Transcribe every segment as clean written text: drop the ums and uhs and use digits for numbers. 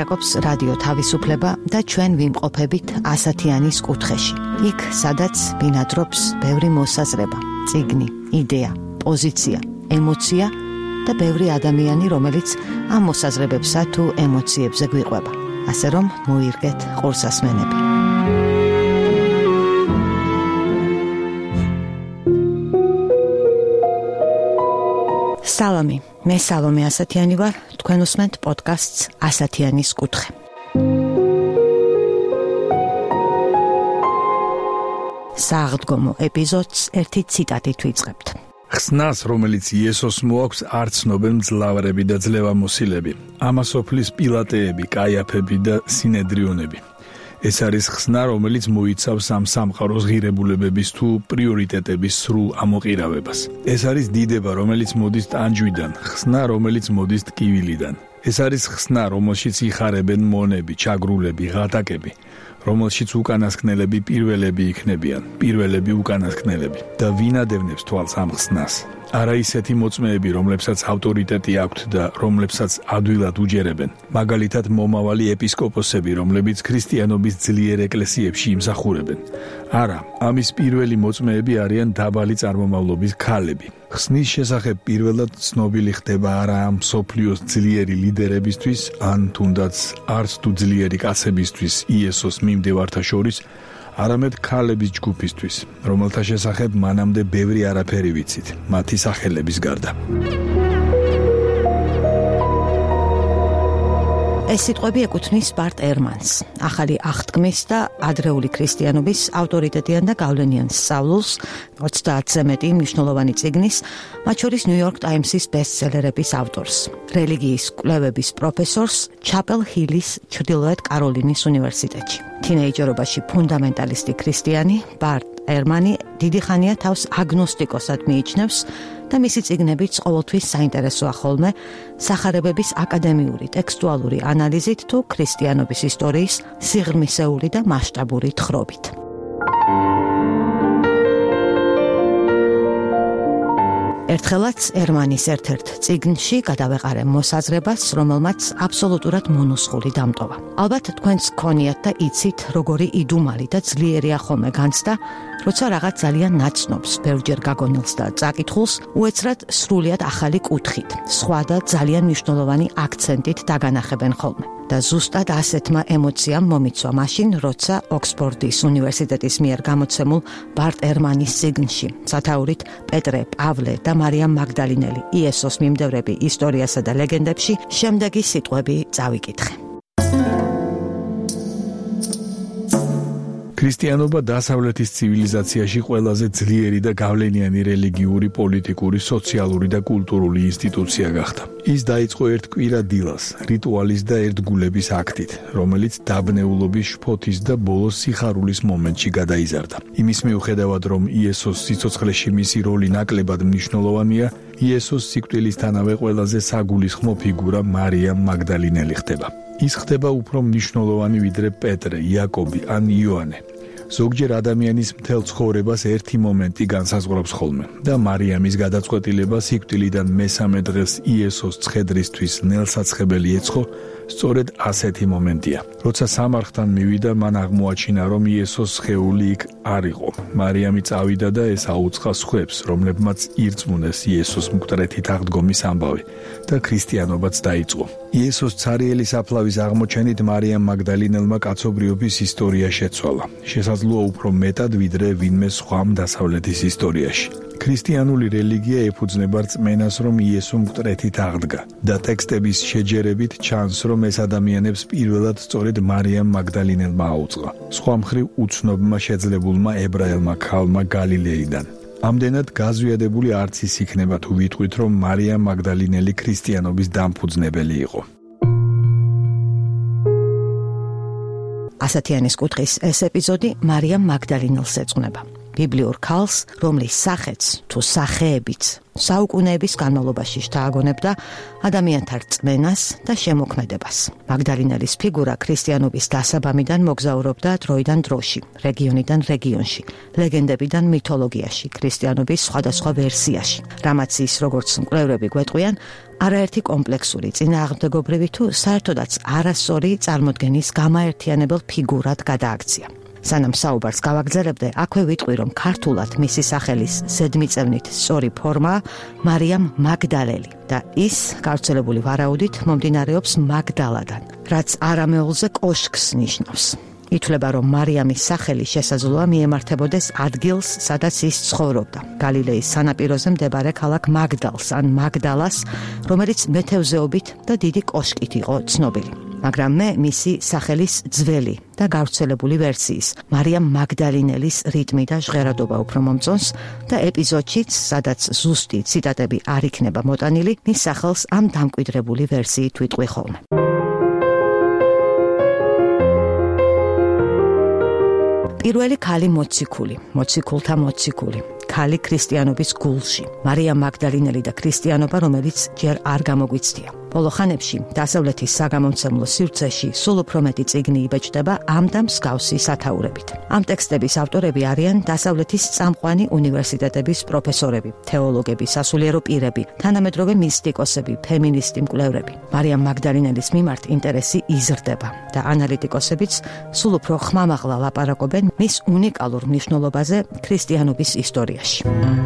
ლაპარაკობს რადიო თავისუფლება და ჩვენ ვიმყოფებით ასათიანის კუთხეში. იქ, სადაც ბინადრობს ბევრი მოსაზრება, წიგნი, იდეა, პოზიცია, ემოცია და ბევრი ადამიანი, რომელიც ამ მოსაზრებებსა თუ ემოციებზე გვიყვება. ასე რომ მოირგეთ ყურსასმენები. სალამი, მე სალომე ასათიანი ვარ, თქვენ უსმენთ პოდკასტს ასათიანის კუთხე. საღდგომო ეპიზოდს ერთი ციტატით ვიწყებთ. ხსნას, რომელიც იესოს მოაქვს, არ ცნობენ მძლავრები და ძლევამოსილები, ამასოფლის პილატეები, კაიაფები და სინედრიონები. ეს არის ხსნა, რომელიც მოიცავს ამ სამყაროს ღირებულებების თუ პრიორიტეტების სრულ ამოყირავებას. ეს არის დიდება, რომელიც მოდის ტანჯვიდან, ხსნა, რომელიც მოდის ტკივილიდან. ეს არის ხსნა, რომელშიც იხარებენ მონები, ჩაგრულები, ღატაკები, რომელშიც უკანასკნელები პირველები იქნებიან, პირველები უკანასკნელები და ვინადევნებს თვალს ამ ხსნას. არა ისეთი მოწმეები, რომლებსაც ავტორიტეტი აქვთ და რომლებსაც ადვილად უჯერებენ, მაგალითად მომავალი ეპისკოპოსები, რომლებიც ქრისტიანობის ძლიერ ეკლესიებში იმსახურებენ. არა, ამის პირველი მოწმეები არიან დაბალი წარმომავლობის ქალები. ხსნის შესახებ პირველად ცნობილი ხდება არა ამ მსოფლიოს ძლიერი ლიდერებისთვის, ან თუნდაც არც თუ ძლიერი კაცებისთვის იესოს მიმდევართა შორის, არამედ ქალების ჯგუფისთვის, რომელთა შესახებ მანამდე ბევრი არაფერი ვიცით, მათი სახელების გარდა. ეს სიტყვები ეკუთვნის ბარტ ერმანს, ახალი აღთქმის და ადრეული ქრისტიანობის ავტორიტეტიან და გავლენიან სწავლულს, 30-ზე მეტი მნიშვნელოვანი წიგნის, მათ შორის New York Times-ის ბესტსელერების ავტორს, რელიგიის კვლევების პროფესორს ჩაპელ ჰილის ჩრდილოეთ კაროლინის უნივერსიტეტში. თინეიჯერობაში ფუნდამენტალისტი ქრისტიანი ბარტ ერმანი დიდი ხანია თავს აგნოსტიკოსად მიიჩნევს და მისი წიგნებიც ყოველთვის საინტერესოა ხოლმე სახარებების აკადემიური ტექსტუალური ანალიზით თუ ქრისტიანობის ისტორიის სიღრმისეული და მასშტაბური თხრობით. ერთხელაც ერმანის ერთ-ერთ წიგნში გადავეყარე მოსაზრებას, რომელმაც აბსოლუტურად მონუსხული დამტოვა. ალბათ თქვენც გქონიათ და იცით, როგორი იდუმალი და ძლიერია ხოლმე განცდა, როცა რაღაც ძალიან ნაცნობს, ბევრჯერ გაგონილს და წაკითხულს უეცრად სრულიად ახალი კუთხით, სხვა და ძალიან მნიშვნელოვანი აქცენტით დაგანახებენ ხოლმე. და ზუსტად ასეთმა ემოციამ მომიცვა მაშინ, როცა ოქსფორდის უნივერსიტეტის მიერ გამოცემულ ბარტ ერმანის წიგნში, სათაურით პეტრე, პავლე და მარიამ მაგდალინელი, იესოს მიმდევრები ისტორიასა და ლეგენდებში, შემდეგი სიტყვები წავიკითხე. ქრისტიანობა დასავლეთის ცივილიზაციაში ყველაზე ძლიერი და გავლენიანი რელიგიური, პოლიტიკური, სოციალური და კულტურული ინსტიტუცია გახდა. ის დაიწყო ერთ კვირა დილას, რიტუალის და ერთგულების აქტით, რომელიც დაბნეულობის, შფოთის და ბოლოს სიხარულის მომენტში გადაიზარდა. იმის მიუხედავად, რომ იესოს სიცოცხლეში მისი როლი ნაკლებად მნიშვნელოვანია, იესოს სიკვდილისთანავე ყველაზე საგულისხმო ფიგურა მარიამ მაგდალინელი ხდება. ის ხდება უფრო მნიშვნელოვანი ვიდრე პეტრე, იაკობი ან იოანე. ზოგჯერ ადამიანის მთელ ცხოვრებას ერთი მომენტი განსაზღვრავს ხოლმე და მარიამის გადაწყვეტილება სიკვდილიდან მესამე დღეს იესოს ცხედრისთვის ნელსაცხებელი ეცხო სწორედ ასეთი მომენტია. როცა სამარხთან მივიდა, მან აღმოაჩინა, რომ იესოს სხეული იქ არ იყო. მარიამი წავიდა და ეს აუწყა სხვებს, რომლებმაც ირწმუნეს იესოს მკვდრეთით აღდგომის ამბავი და ქრისტიანობაც დაიწყო. იესოს ცარიელი საფლავის აღმოჩენით მარიამ მაგდალინელმა კაცობრიობის ისტორია შეცვალა. შესაძლოა უფრო მეტად ვიდრე ვინმე სხვამ დასავლეთის ისტორიაში. ქრისტიანული რელიგია ეფუძნება რწმენას, რომ იესო მკვდრეთით აღდგა და ტექსტების შეჯერებით ჩანს, რომ ეს ადამიანებს პირველად სწორედ მარიამ მაგდალინელმა აუწყა, სხვა მხრივ უცნობმა შეძლებულმა ებრაელმა ქალმა გალილეიდან. ამდენად გაზვიადებული არც ის იქნება თუ ვიტყვით, რომ მარიამ მაგდალინელი ქრისტიანობის დამფუძნებელი იყო. ასათიანის კუთხის ეს ეპიზოდი მარიამ მაგდალინელს ეძღვნება. ბიბლიურ ქალს, რომლის სახეც თუ სახეებიც საუკუნეების განმავლობაში შთააგონებდა ადამიანთა რწმენას და შემოქმედებას. მაგდალინელის ფიგურა ქრისტიანობის დასაბამიდან მოგზაურობდა დროიდან დროში, რეგიონიდან რეგიონში, ლეგენდებიდან მითოლოგიაში, ქრისტიანობის სხვადასხვა ვერსიაში. რამაც ის, როგორც მკვლევრები გვეტყვიან, არაერთი კომპლექსური, წინააღმდეგობრივი თუ საერთოდაც არასწორი წარმოდგენის გამაერთიანებელ ფიგურად გადააქცია. სანამ საუბარს გავაგრძელებდე, აქვე ვიტყვი, რომ ქართულად მისი სახელის ზედმიწევნით სწორი ფორმაა მარიამ მაგდალელი და ის გავრცელებული ვარაუდით მომდინარეობს მაგდალადან, რაც არამეულზე კოშკს ნიშნავს. ითვლება, რომ მარიამის სახელი შესაძლოა მიემართებოდეს ადგილს, სადაც ის ცხოვრობდა, გალილეის სანაპიროზე მდებარე ქალაქ მაგდალს ან მაგდალას, რომელიც მეთევზეობით და დიდი კოშკით იყო ცნობილი. მაგრამ მე მისი სახელის ძველი და გავრცელებული ვერსიის, მარიამ მაგდალინელის რიტმი და ჟღერადობა უფრო მომწონს და ეპიზოდშიც, სადაც ზუსტი ციტატები არ იქნება მოტანილი, მის სახელს ამ დამკვიდრებული ვერსიით ვიტყვი ხოლმე. პირველი ქალი მოციქული, მოციქულთა მოციქული, ქალი ქრისტიანობის გულში, მარიამ მაგდალინელი და ქრისტიანობა, რომელიც ჯერ არ გამოგვიცდია. ბოლო ხანებში დასავლეთის საგამომცემლო სივრცეში სულ უფრო მეტი წიგნი იბეჭდება ამ და მსგავსი სათაურებით. ამ ტექსტების ავტორები არიან დასავლეთის წამყვანი უნივერსიტეტების პროფესორები, თეოლოგები, სასულიერო პირები, თანამედროვე მისტიკოსები, ფემინისტი მკვლევრები. მარიამ მაგდალინელის მიმართ ინტერესი იზრდება და ანალიტიკოსებიც სულ უფრო ხმამაღლა ლაპარაკობენ მის უნიკალურ მნიშვნელობაზე ქრისტიანობის ისტორიაში.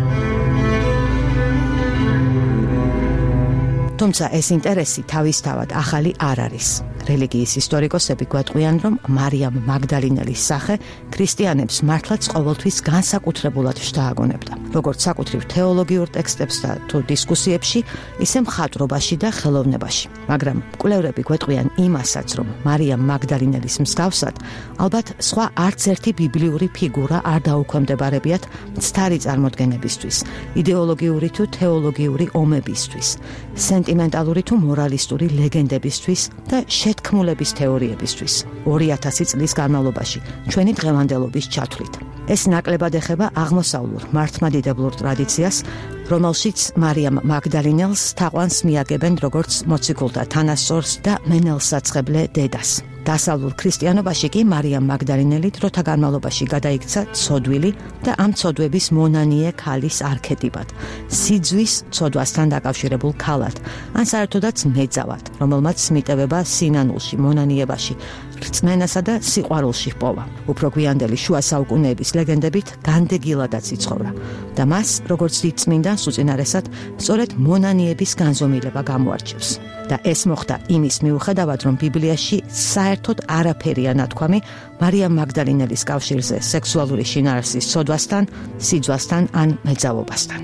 თუმცა ეს ინტერესი თავისთავად ახალი არ არის. რელიგიის ისტორიკოსები გვეტყვიან, რომ მარიამ მაგდალინელის სახე ქრისტიანებს მართლაც ყოველთვის განსაკუთრებულად შთააგონებდა, როგორც საკუთრივ თეოლოგიურ ტექსტებს და თუ დისკუსიებში, ისე მხატვრობაში და ხელოვნებაში. მაგრამ მკვლევრები გვეტყვიან იმასაც, რომ მარიამ მაგდალინელის მსგავსად, ალბათ სხვა არც ერთი ბიბლიური ფიგურა არ დაუქვემდებარებიათ მცდარი წარმოდგენებისთვის, იდეოლოგიური თუ თეოლოგიური ომებისთვის, სენტიმენტალური თუ მორალისტური ლეგენდებისთვის და შეთქმულების თეორიებისთვის 2000 წლის განმავლობაში ჩვენი დღევანდელობის ჩათვლით. ეს ნაკლებად ეხება აღმოსავლურ მართლმადიდებლურ ტრადიციას, რომელშიც მარიამ მაგდალინელს თაყვანს მიაგებენ როგორც მოციქულთა თანასწორს და მენელსაცხებლე დედას. დასავლურ ქრისტიანობაში კი მარიამ მაგდალინელი დროთა განმავლობაში გადაიქცა ცოდვილი და ამ ცოდვების მონანიე ქალის არქეტიპად, სიძვის ცოდვასთან დაკავშირებულ ქალად, ან საერთოდაც მეძავად, რომელმაც მიტევება სინანულში, მონანიებაში, რწმენასა და სიყვარულში ჰპოვა. უფრო გვიანდელი შუა საუკუნეების ლეგენდებით განდეგილადაც იცხოვრა და მას, როგორც დიდწმინდანს უწინარესად, სწორედ მონანიების განზომილება გამოარჩევს. და ეს მოხდა იმის მიუხედავად, რომ ბიბლიაში საერთოდ არაფერია ნათქვამი მარიამ მაგდალინელის კავშირზე სექსუალური შინაარსის ცოდვასთან, სიძვასთან ან მეძავობასთან.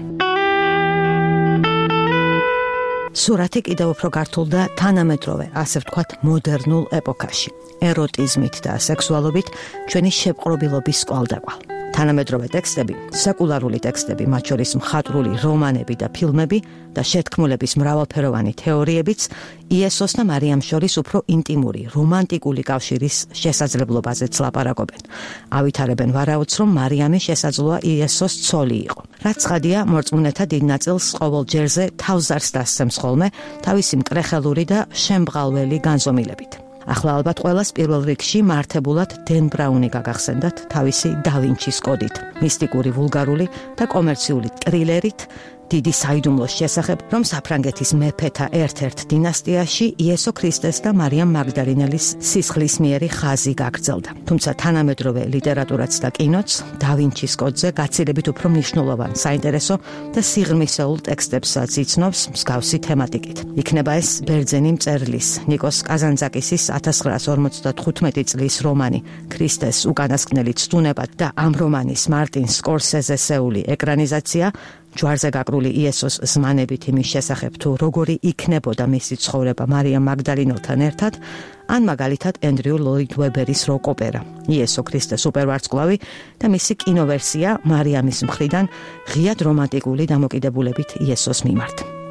სურათი კიდევ უფრო გართულდა თანამედროვე, ასე ვთქვათ, მოდერნულ ეპოქაში, ეროტიზმით და სექსუალობით ჩვენი შეპყრობილობის კვალდაკვალ. თანამედროვე ტექსტები, სეკულარული ტექსტები, მათ შორის მხატვრული რომანები და ფილმები და შეთქმულების მრავალფეროვანი თეორიებიც იესოს და მარიამს შორის უფრო ინტიმური, რომანტიკული კავშირის შესაძლებლობაზეც ლაპარაკობენ. ავითარებენ ვარაუდს, რომ მარიამი შესაძლოა იესოს ცოლი იყო. რაც ცხადია, მორწმუნეთა დიდ ნაწილს ყოველ ჯერზე თავზარს დასცემს ხოლმე თავისი მკრეხელური და შემბღალველი განზომილებით. ახლა ალბათ ყველას პირველ რიგში მართებულად დენ ბრაუნი გაგახსენდათ თავისი და ვინჩის კოდით, მისტიკური, ვულგარული და კომერციული ტრილერით, დიდი საიდუმლოს შესახებ, რომ საფრანგეთის მეფეთა ერთ-ერთ დინასტიაში იესო ქრისტეს და მარიამ მაგდალინელის სისხლისმიერი ხაზი გაგრძელდა. თუმცა თანამედროვე ლიტერატურაც და კინოც და ვინჩის კოდზე გაცილებით უფრო მნიშვნელოვან, საინტერესო და სიღრმისეულ ტექსტებსაც იცნობს მსგავსი თემატიკით. იქნება ეს ბერძენი მწერლის ნიკოს კაზანძაკისის 1955 წლის რომანი ქრისტეს უკანასკნელი ცდუნება და ამ რომანის მარტინ სკორსეზესეული ეკრანიზაცია, ჯვარზე გაკრული იესოს ზმანებით იმის შესახებ, თუ როგორი იქნებოდა მისი ცხოვრება მარიამ მაგდალინელთან ერთად, ან მაგალითად ენდრიუ ლოიდ ვებერის როკ ოპერა იესო ქრისტეს სუპერვარსკვლავი და მისი კინოვერსია მარიამის მხრიდან ღიად რომანტიკული დამოკიდებულებით იესოს მიმართ.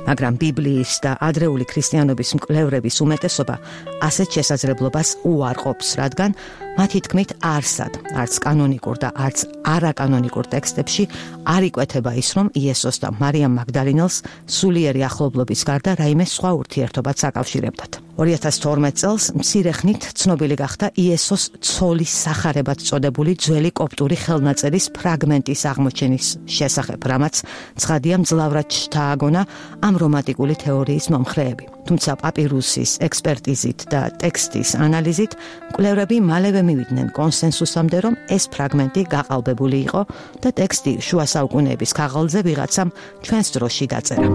მაგრამ ბიბლიის და ადრეული ქრისტიანობის მკვლევრების უმეტესობა ასეთ შესაძლებლობას უარყოფს, რადგან მათი თქმით არსად, არც კანონიკურ და არც არაკანონიკურ ტექსტებში არ იკვეთება ის, რომ იესოს და მარიამ მაგდალინელს სულიერი ახლობლობის გარდა რაიმე სხვა ურთიერთობაც აკავშირებდათ. 2012 წელს მცირე ხნით ცნობილი გახდა იესოს ცოლის სახარებად წოდებული ძველი კოპტური ხელნაწერის ფრაგმენტის აღმოჩენის შესახებ, რამაც ცხადია მძლავრად შთააგონა ამ რომანტიკული თეორიის მომხრეები. თუმცა პაპირუსის ექსპერტიზით და ტექსტის ანალიზით მკვლევრები მალევე მივიდნენ კონსენსუსამდე, რომ ეს ფრაგმენტი გაყალბებული იყო და ტექსტი შუა საუკუნეების ქაღალდზე ვიღაცამ ჩვენს დროში დაწერა.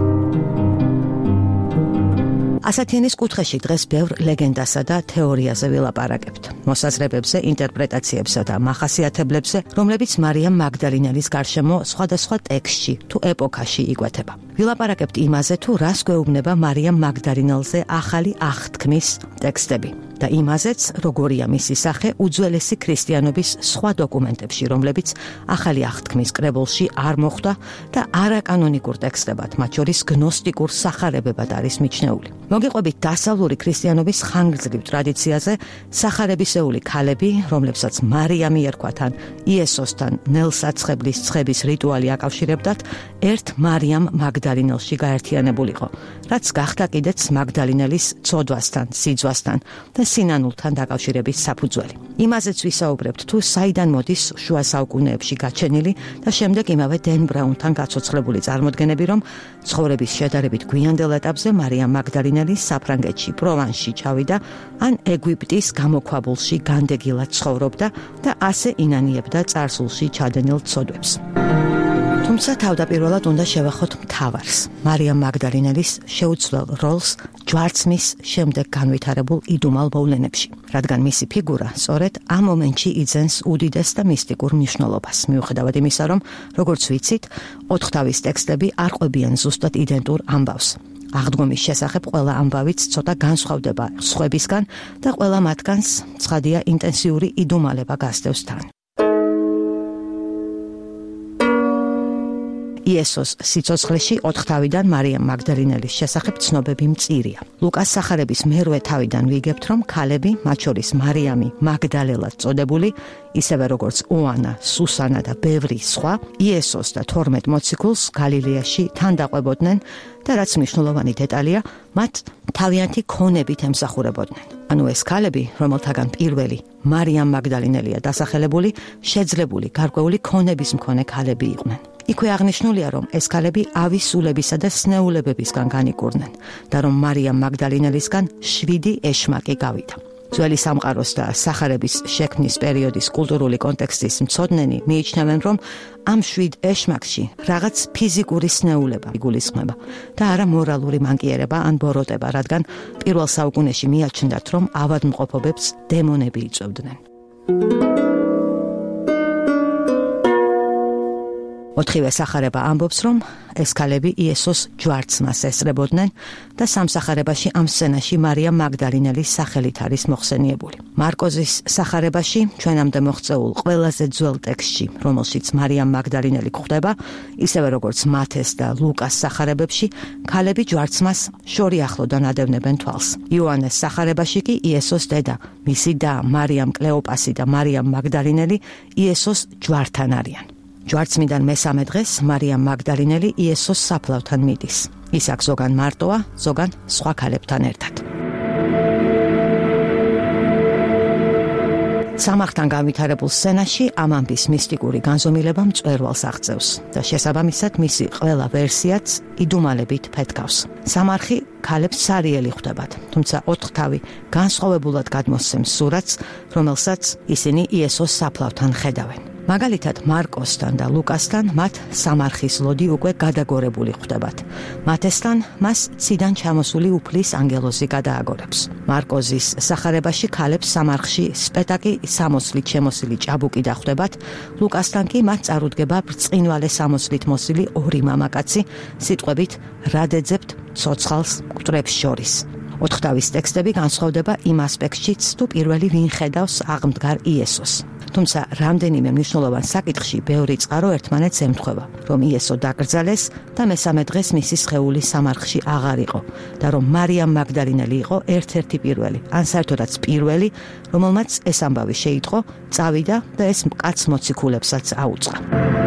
ასათიანის კუთხეში დღეს ბევრ ლეგენდასა და თეორიაზე ვილაპარაკებთ. მოსაზრებებზე, ინტერპრეტაციებსა და მახასიათებლებზე, რომლებიც მარიამ მაგდალინელის გარშემო სხვადასხვა ტექსტში თუ ეპოქაში იკვეთება. ვილაპარაკებთ იმაზე, თუ რას გვეუბნება მარიამ მაგდალინელზე ახალი აღთქმის ტექსტები და იმაზეც, როგორია მისი სახე უძველესი ქრისტიანობის სხვა დოკუმენტებში, რომლებიც ახალი აღთქმის კრებულში არ მოხვდა და არაკანონიკურ ტექსტებად, მათ შორის გნოსტიკურ სახარებებად არის მიჩნეული. მოგიყვებით დასავლური ქრისტიანობის ხანგრძლივ ტრადიციაზე, სახარებისეული ქალები, რომლებსაც მარიამი ერქვათ ან იესოსთან ნელსაცხებლის ცხების რიტუალი აკავშირებდათ, ერთ მარიამ მაგდალინელში გაერთიანებულიყო, რაც გახდა კიდეც მაგდალინელის ცოდვასთან, სიძვასთან და სინანულთან დაკავშირების საფუძველი. იმაზეც ვისაუბრებთ, თუ საიდან მოდის შუა საუკუნეებში გაჩენილი და შემდეგ იმავე დენ ბრაუნთან გაცოცხლებული წარმოდგენები, რომ ცხოვრების შედარებით გვიანდელ ეტაპზე მარიამ მაგდალინელი საფრანგეთში, პროვანსში ჩავიდა, ან ეგვიპტის გამოქვაბულში განდეგილად ცხოვრობდა და ასე ინანიებდა წარსულში ჩადენილ ცოდვებს. თუმცა თავდაპირველად უნდა შევახოთ მთავარს, მარიამ მაგდალინელის შეუცვლელ როლს ჯვარცმის შემდეგ განვითარებულ იდუმალ მოვლენებში, რადგან მისი ფიგურა სწორედ ამ მომენტში იძენს უდიდეს და მისტიკურ მნიშვნელობას, მიუხედავად იმისა, რომ როგორც ვიცით, ოთხთავის ტექსტები არ ყვებიან ზუსტად იდენტურ ამბავს. აღდგომის შესახებ ყველა ამბავიც ცოტა განსხვავდება სხვებისგან და ყველა მათგანს ცხადია ინტენსიური იდუმალება გასდევს თან. იესოს სიცოცხლეში ოთხთავიდან მარიამ მაგდალინელის შესახებ ცნობები მწირია. ლუკას სახარების მერვე თავიდან ვიგებთ, რომ ქალები, მათ შორის მარიამი მაგდალელად წოდებული, ისევე როგორც ოანა, სუსანა და ბევრი სხვა, იესოს და 12 მოციქულს გალილეაში თან დაყვებოდნენ და რაც მნიშვნელოვანი დეტალია, მათ თავიანთი ქონებით ემსახურებოდნენ. ანუ ეს ქალები, რომელთაგან პირველი მარიამ მაგდალინელია დასახელებული, შეძლებული გარკვეული ქონების მქონე ქალები იყვნენ. იქვე აღნიშნულია, რომ ეს ქალები ავისულებისა და სნეულებებისგან განიკურნენ და რომ მარიამ მაგდალინელისგან 7 ეშმაკი გავიდა. ძველი სამყაროს და სახარების შექმნის პერიოდის კულტურული კონტექსტის მცოდნენი მიიჩნევენ, რომ ამ 7 ეშმაკში რაღაც ფიზიკური სნეულება იგულისხმება და არა მორალური მანკიერება ან ბოროტება, რადგან პირველ საუკუნეში მიაჩნდათ, რომ ავადმყოფობებს დემონები იწვევდნენ. 4-ვე სახარება ამბობს, რომ ეს ქალები იესოს ჯვარცმას ესწრებოდნენ და სამსახარებაში ამ სცენაში მარიამ მაგდალინელის სახელით არის მოხსენიებული. მარკოზის სახარებაში, ჩვენამდე მოღწეულ ყველაზე ძველ ტექსტში, რომელშიც მარიამ მაგდალინელი გვხვდება, ისევე როგორც მათეს და ლუკას სახარებებში, ქალები ჯვარცმას შორი ახლოდან ადევნებენ თვალს. იოანეს სახარებაში კი იესოს დედა, მისი და მარიამ კლეოპასი და მარიამ მაგდალინელი იესოს ჯვართან არიან. ჯვარცმიდან მესამე დღეს მარიამ მაგდალინელი იესოს საფლავთან მიდის. ის აქ ზოგან მარტოა, ზოგან სხვა ქალებთან ერთად. სამახთან განვითარებულ სცენაში ამ ამბის მისტიკური განზომილება მწვერვალს აღწევს და შესაბამისად მისი ყველა ვერსიაც იდუმალებით ფეთქავს. სამარხი ქალებს სარიელი ხვდებათ, თუმცა ოთხთავი განსხვავებულად გადმოსცემს სურათს, რომელსაც ისინი იესოს საფლავთან ხედავენ. მაგალითად, მარკოსთან და ლუკასთან მათ სამარხის ლოდი უკვე გადაგორებული ხვდებათ. მათესთან მას ციდან ჩამოსული უფლის ანგელოზი გადააგორებს. მარკოზის სახარებაში ქალებს სამარხში სპეტაკი სამოსლით შემოსილი ჭაბუკი დახვდებათ, ლუკასთან კი მათ წარუდგება ბრწყინვალე სამოსლით მოსილი 2 მამაკაცი, სიტყვებით რადეძებთ ცოცხალს მკვდრებს შორის. ოთხთავის ტექსტები განსხვავდება იმ ასპექტშიც, თუ პირველი ვინ ხედავს აღმდგარ იესოს. თუმცა რამდენიმე მნიშვნელოვან საკითხში ბევრი წყარო ერთმანეთს ემთხვევა, რომ იესო დაკრძალეს და მესამე დღეს მისი სხეული სამარხში აღარ იყო და რომ მარიამ მაგდალინელი იყო ერთ-ერთი პირველი, ან საერთოდაც პირველი, რომელმაც ეს ამბავი შეიტყო, წავიდა და ეს კაც მოციქულებსაც აუწყა.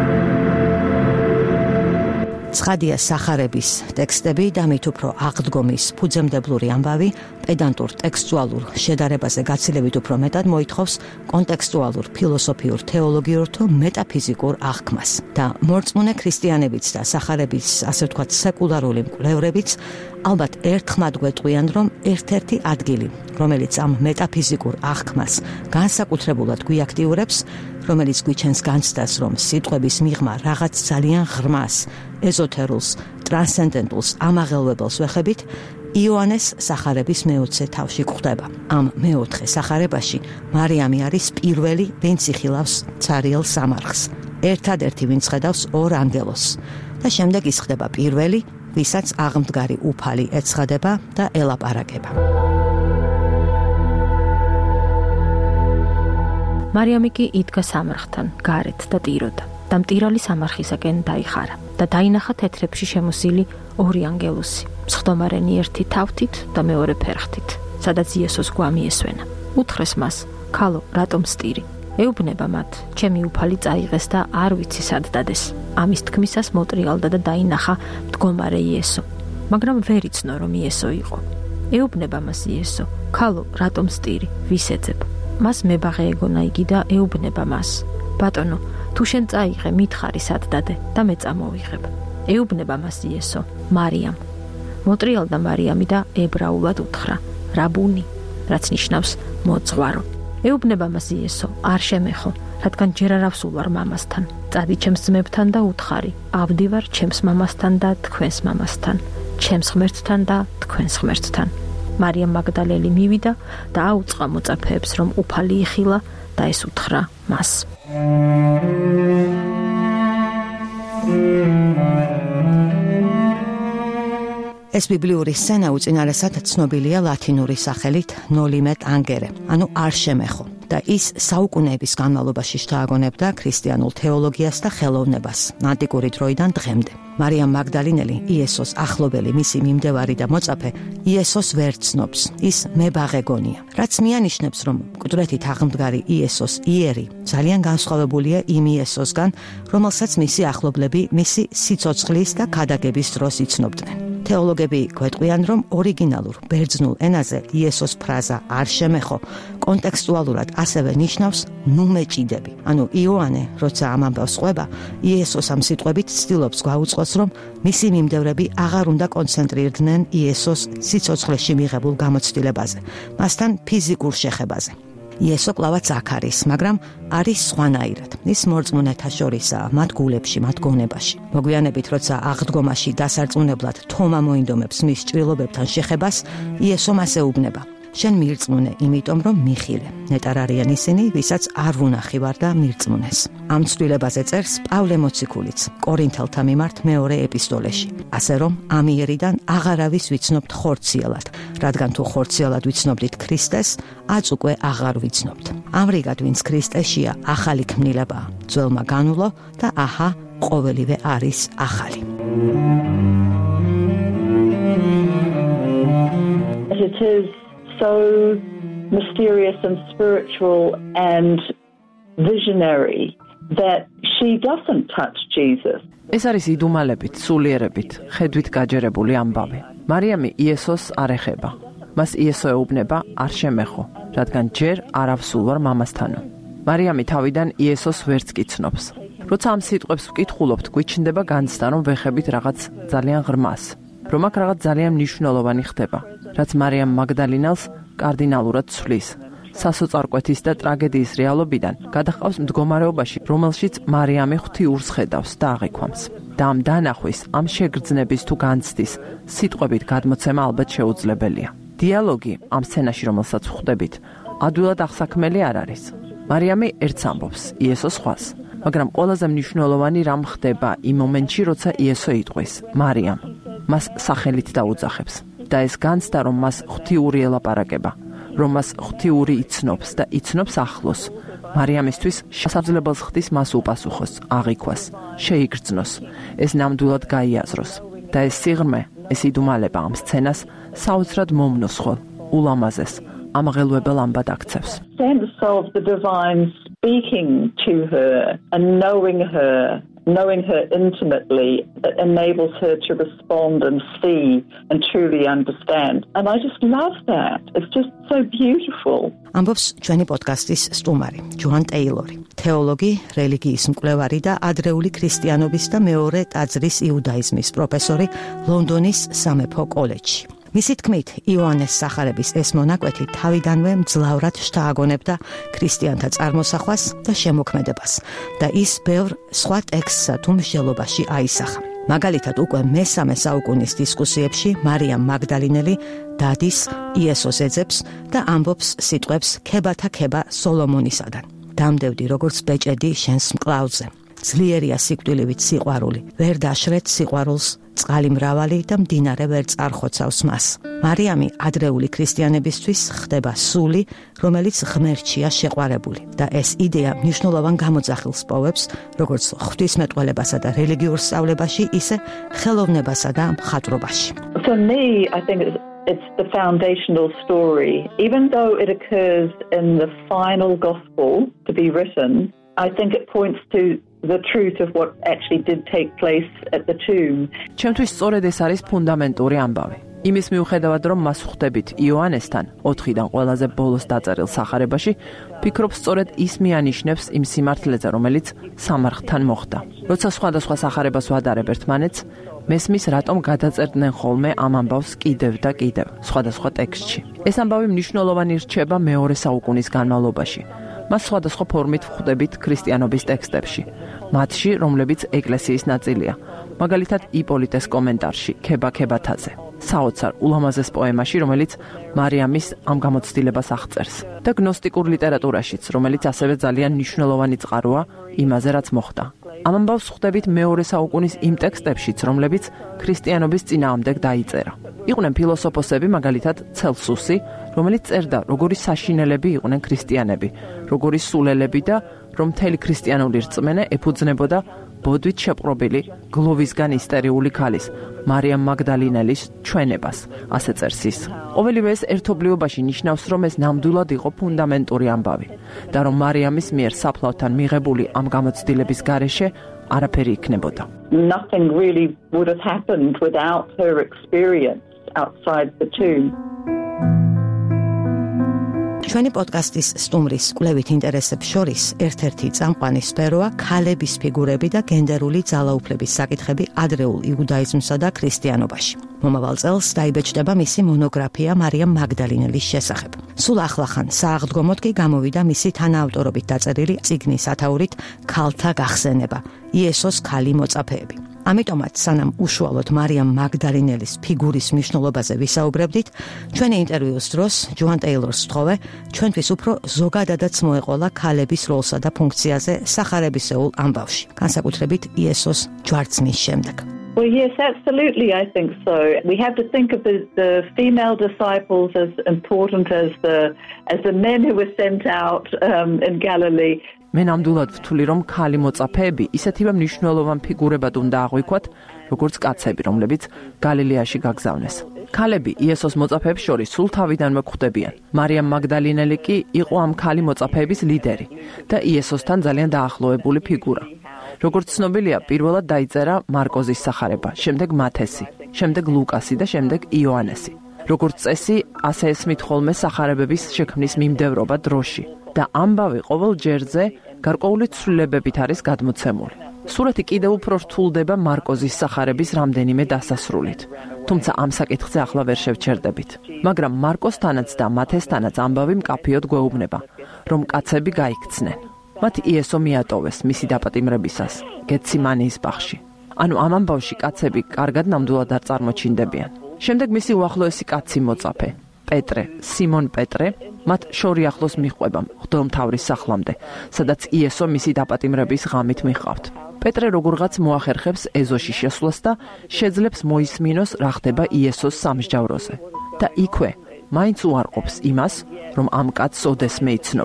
ცხადია სახარების ტექსტები და მით უფრო აღდგომის ფუძემდებლური ამბავი პედანტურ ტექსტუალურ შედარებაზე გაცილებით უფრო მეტად მოითხოვს კონტექსტუალურ, ფილოსოფიურ, თეოლოგიურ თუ მეტაფიზიკურ აღქმას. და მორწმუნე ქრისტიანებიც და სახარების, ასე ვთქვათ, სეკულარული მკვლევრებიც ალბათ ერთხმად გვეტყვიან, რომ ერთ-ერთი ადგილი, რომელიც ამ მეტაფიზიკურ აღქმას განსაკუთრებულად გვიაქტიურებს, რომელიც გვიჩენს განცდას, რომ სიტყვების მიღმა რაღაც ძალიან ღრმას, ეზოთერულს, ტრანსცენდენტულს, ამაღელვებელს ვეხებით, იოანეს სახარების მეოცე თავში გვხვდება. ამ მეოთხე სახარებაში მარიამი არის პირველი, ვინც იხილავს ცარიელ სამარხს, ერთადერთი, ვინც ხედავს ორ ანგელოზს და შემდეგ ის ხდება პირველი, ვისაც აღმდგარი უფალი ეცხადება და ელაპარაკება. მარიამი კი იდგა სამარხთან, გარეთ და ტიროდა და მტირალი სამარხისაკენ დაიხარა და დაინახა თეთრებში შემოსილი ორი ანგელოზი, მსხდომარენი ერთი თავთით და მეორე ფერხთით, სადაც იესოს გვამი ესვენა. უთხრეს მას: ქალო, რატომ სტირი? ეუბნება მათ: ჩემი უფალი წაიღეს და არ ვიცი სად დადეს. ამის თქმისას მოტრიალდა და დაინახა მდგომარე იესო, მაგრამ ვერ იცნო, რომ იესო იყო. ეუბნება მას იესო: ქალო, რატომ სტირი? ვის ეძებ? მას მებაღე ეგონა იგი და ეუბნება მას: ბატონო, თუ შენ წაიღე, მითხარი სად დადე და მე წამოვიღებ. ეუბნება მას იესო: მარიამ. მოტრიალდა მარიამი და ებრაულად უთხრა: რაბუნი, რაც ნიშნავს მოძღვარო. ეუბნება მას იესო: არ შემეხო, რადგან ჯერ არ ავსულვარ მამასთან. წადი ჩემს ძმებთან და უთხარი: ავდივარ ჩემს მამასთან და თქვენს მამასთან, ჩემს ღმერთთან და თქვენს ღმერთთან. მარიამ მაგდალელი მივიდა და აუწყა მოწაფეებს, რომ უფალი იხილა და ეს უთხრა მას. ეს ბიბლიური სცენა უწინარესად ცნობილია ლათინური სახელით ნოლიმეტ ანგერე, ანუ არ შემეხო. და ის საუკუნეების განმავლობაში შთააგონებდა ქრისტიანულ თეოლოგიას და ხელოვნებას, ანტიკური დროიდან დღემდე. მარიამ მაგდალინელი, იესოს ახლობელი, მისი მიმდევარი და მოწაფე, იესოს ვერ ცნობს, ის მებაღეგონია. რაც მიანიშნებს, რომ მკვდრეთით აღმდგარი იესოს იერი ძალიან განსხვავებულია იმ იესოსგან, რომელსაც მისი ახლობლები მისი სიცოცხლის და ქადაგების დროს იცნობდნენ. თეოლოგები გვეტყვიან, რომ ორიგინალურ ბერძნულ ენაზე იესოს ფრაზა არ შემეხო კონტექსტუალურად ასევე ნიშნავს ნუ მეჭიდები. ანუ იოანე, როცა ამ ამბავს ყვება, იესოს ამ სიტყვებით ცდილობს გვაუწყოს, რომ მისი მიმდევრები აღარ უნდა კონცენტრირდნენ იესოს სიცოცხლეში მიღებულ გამოცდილებაზე, მასთან ფიზიკურ შეხებაზე. იესო კლავაც აქ არის, მაგრამ არის სხვანაირად. ის მორწმუნეთა შორისაა, მათ გულებში, მათ გონებაში. მოგვიანებით, როცა აღდგომაში დასარწმუნებლად თომა მოინდომებს მის ჭრილობებთან შეხებას, იესო მას ეუბნება: შენ მირწმუნე, იმიტომ რომ მიხილე. ნეტარ არიან ისინი, ვისაც არ ვუნახი ვარ და მირწმუნეს. ამ ცვლილებაზე წერს პავლე მოციქულიც კორინთელთა მიმართ მეორე ეპისტოლეში. ასე რომ ამიერიდან აღარავის ვიცნობთ ხორციელად, რადგან თუ ხორციელად ვიცნობდით ქრისტეს, აც უკვე აღარ ვიცნობთ. ამრიგად, ვინც ქრისტეშია, ახალი ქმნილებაა. ძველმა განულო და აჰა, ყოველივე არის ახალი. It is so mysterious and spiritual and visionary that she doesn't touch Jesus. ეს არის იდუმალებით, სულიერებით, ხედვით გაჯერებული ამბავი. მარიამი იესოს არ ეხება. მას იესო ეუბნება: არ შემეხო, რადგან ჯერ არ ავსულვარ მამასთანო. მარიამი თავიდან იესოს ვერც კი ცნობს. როცა ამ სიტყვებს ვკითხულობთ, გვიჩნდება განცდა, რომ ვეხებით რაღაც ძალიან ღრმას, რომ აქ რაღაც ძალიან მნიშვნელოვანი ხდება, რაც მარიამ მაგდალინელს კარდინალურად ცვლის. სასოწარკვეთის და ტრაგედიის რეალობიდან გადაჰყავს მდგომარეობაში, რომელშიც მარიამი ღვთიურს ხედავს და აღიქვამს. და ამ დანახვის, ამ შეგრძნების თუ განცდის სიტყვებით გადმოცემა ალბათ შეუძლებელია. დიალოგი ამ სცენაში, რომელსაც ვხვდებით, ადვილად აღსაქმელი არ არის. მარიამი ერთს ამბობს, იესო სხვას, მაგრამ ყველაზე მნიშვნელოვანი რამ ხდება იმ მომენტში, როცა იესო იტყვის: მარიამ. მას სახელით დაუძახებს და ეს განცდა, რომ მას ღვთიური ელაპარაკება, რომ მას ღვთიური იცნობს და იცნობს ახლოს, მარიამისთვის შესაძლებელს ხდის მას უპასუხოს, აღიქვას, შეიგრძნოს, ეს ნამდვილად გაიაზროს. და ეს სიღრმე, ეს იდუმალება ამ სცენას საოცრად მომნოსხოლ, ულამაზეს, ამაღელვებელ ამბად აქცევს. Sense of the divine speaking to her and knowing her intimately, that enables her to respond and see and truly understand. And I just love that. It's just so beautiful. ამბობს ჩვენი პოდკასტის სტუმარი, ჯოან ტეილორი, თეოლოგი, რელიგიის მკვლევარი და ადრეული ქრისტიანობის და მეორე ტაძრის იუდაიზმის პროფესორი ლონდონის სამეფო კოლეჯში. მისი თქმით, იოანეს სახარების ეს მონაკვეთი თავიდანვე მძლავრად შთააგონებდა ქრისტიანთა წარმოსახვას და შემოქმედებას და ის ბევრ სხვა ტექსტსა თუ მსჯელობაში აისახა. მაგალითად, უკვე მესამე საუკუნის დისკუსიებში მარიამ მაგდალინელი დადის იესოს ეძებს და ამბობს სიტყვებს ქებათა ქება სოლომონისადან. დამდევდი როგორც ბეჭედი შენს მკლავზე. ძლიერია სიკვდილივით სიყვარული, ვერ დაშრეთ სიყვარულს წყალი მრავალი და მდინარე ვერ წარხოცავს მას. მარიამი ადრეული ქრისტიანებისთვის ხდება სული, რომელიც ღმერთშია შეყვარებული და ეს იდეა მნიშვნელოვან გამოძახილს პოვებს როგორც ღვთისმეტყველებასა და რელიგიურ სწავლებაში, ისე ხელოვნებასა და მხატვრობაში. For me, I think it's the foundational story. Even though it occurs in the final gospel to be written, I think it points to the truth of what actually did take place at the tomb. ჩემთვის სწორედ ეს არის ფუნდამენტური ამბავი. იმის მიუხედავად, რომ მას ხვდებით იოანესთან 4-დან ყველაზე ბოლოს დაწერილ სახარებაში, ფიქრობ სწორედ ის მიანიშნებს იმ სიმართლეზე, რომელიც სამარხთან მოხდა. როცა სხვადასხვა სახარებას ვადარებ ერთმანეთს, მესმის რატომ გადაწერდნენ ხოლმე ამ ამბავს კიდევ და კიდევ სხვადასხვა ტექსტში. ეს ამბავი მნიშვნელოვანი რჩება მეორე საუკუნის განმავლობაში. მას სხვადასხვა ფორმით ვხვდებით ქრისტიანობის ტექსტებში, მათში, რომლებიც ეკლესიის ნაწილია, მაგალითად იპოლიტეს კომენტარში, ქება-ქებათაზე, საოცარ ულამაზეს პოემაში, რომელიც მარიამის ამ გამოცდილებას აღწერს, და გნოსტიკურ ლიტერატურაშიც, რომელიც ასევე ძალიან მნიშვნელოვანი წყაროა იმაზე, რაც მოხდა. ამ ამბავს ვხვდებით მეორე საუკუნის იმ ტექსტებშიც, რომლებიც ქრისტიანობის წინააღმდეგ დაიწერა. იყვნენ ფილოსოფოსები, მაგალითად ცელსუსი, რომელიც წერდა, როგორი საშინელები იყვნენ ქრისტიანები, როგორი სულელები და რომ მთელი ქრისტიანული რწმენა ეფუძნებოდა ბოდვით შეპყრობილი, გლოვისგან ისტერიული ქალის, მარიამ მაგდალინელის ჩვენებას, ასე წერს ის. ყოველივე ეს ერთობლიობაში ნიშნავს, რომ ეს ნამდვილად იყო ფუნდამენტური ამბავი და რომ მარიამის მიერ საფლავთან მიღებული ამ გამოცდილების გარეშე არაფერი იქნებოდა. Nothing really would have happened without her experience outside the tomb. ჩვენი პოდკასტის სტუმრის კვლევით ინტერესებს შორის ერთ-ერთი წამყვანი სფეროა ქალების ფიგურები და გენდერული ძალაუფლების საკითხები ადრეულ იუდაიზმსა და ქრისტიანობაში. მომავალ წელს დაიბეჭდება მისი მონოგრაფია მარიამ მაგდალინელის შესახებ. სულ ახლახან სააღდგომოდ კი გამოვიდა მისი თანაავტორობით დაწერილი წიგნის ათაურით ქალთა გახსენება, იესოს ქალი მოწაფეები. ამიტომაც სანამ უშუალოდ მარიამ მაგდალინელის ფიგურის მნიშვნელობაზე ვისაუბრებდით, ჩვენი ინტერვიუს დროს ჯოან ტეილორს ვთხოვე, ჩვენთვის უფრო ზოგადადაც მოეყოლა ქალების როლსა და ფუნქციაზე სახარებისეულ ამბავში, განსაკუთრებით იესოს ჯვარცმის შემდეგ. Well, yes, absolutely, I think so. We have to think of the female disciples as important as the men who were sent out in Galilee. მე ნამდვილად ვთვლი, რომ ქალი მოწაფეები ისეთივე მნიშვნელოვან ფიგურებად უნდა აღვიქვათ, როგორც კაცები, რომლებიც გალილეაში გაგზავნეს. ქალები იესოს მოწაფეებს შორის სულ თავიდანვე გვხვდებიან. მარიამ მაგდალინელი კი იყო ამ ქალი მოწაფეების ლიდერი და იესოსთან ძალიან დაახლოებული ფიგურა. როგორც ცნობილია, პირველად დაიწერა მარკოზის სახარება, შემდეგ მათესი, შემდეგ ლუკასი და შემდეგ იოანესი. როგორც წესი, ასე ესმით ხოლმე სახარებების შექმნის მიმდევრობა დროში და ამბავი ყოველ ჯერზე გარკვეული ცვლილებებით არის გადმოცემული. სურათი კიდევ უფრო რთულდება მარკოზის სახარების რამდენიმე დასასრულით. თუმცა ამ საკითხზე ახლა ვერ შევჩერდებით. მაგრამ მარკოსთანაც და მათესთანაც ამბავი მკაფიოდ გვეუბნება, რომ კაცები გაიქცნენ. მათ იესო მიატოვეს მისი დაპატიმრებისას, გეციმანიის ბაღში. ანუ ამ ამბავში კაცები კარგად ნამდვილად არ წარმოჩინდებიან. შემდეგ მისი უახლოესი კაცი მოწაფე, პეტრე, სიმონ პეტრე, მათ შორი ახლოს მიჰყვება მღვდელმთავრის სახლამდე, სადაც იესო მისი დაპატიმრების ღამით მიჰყავთ. პეტრე როგორღაც მოახერხებს ეზოში შესვლას და შეძლებს მოისმინოს რა ხდება იესოს სამსჯავროზე. და იქვე მაინც უარყოფს იმას, რომ ამ კაცს ოდესმე იცნობდა.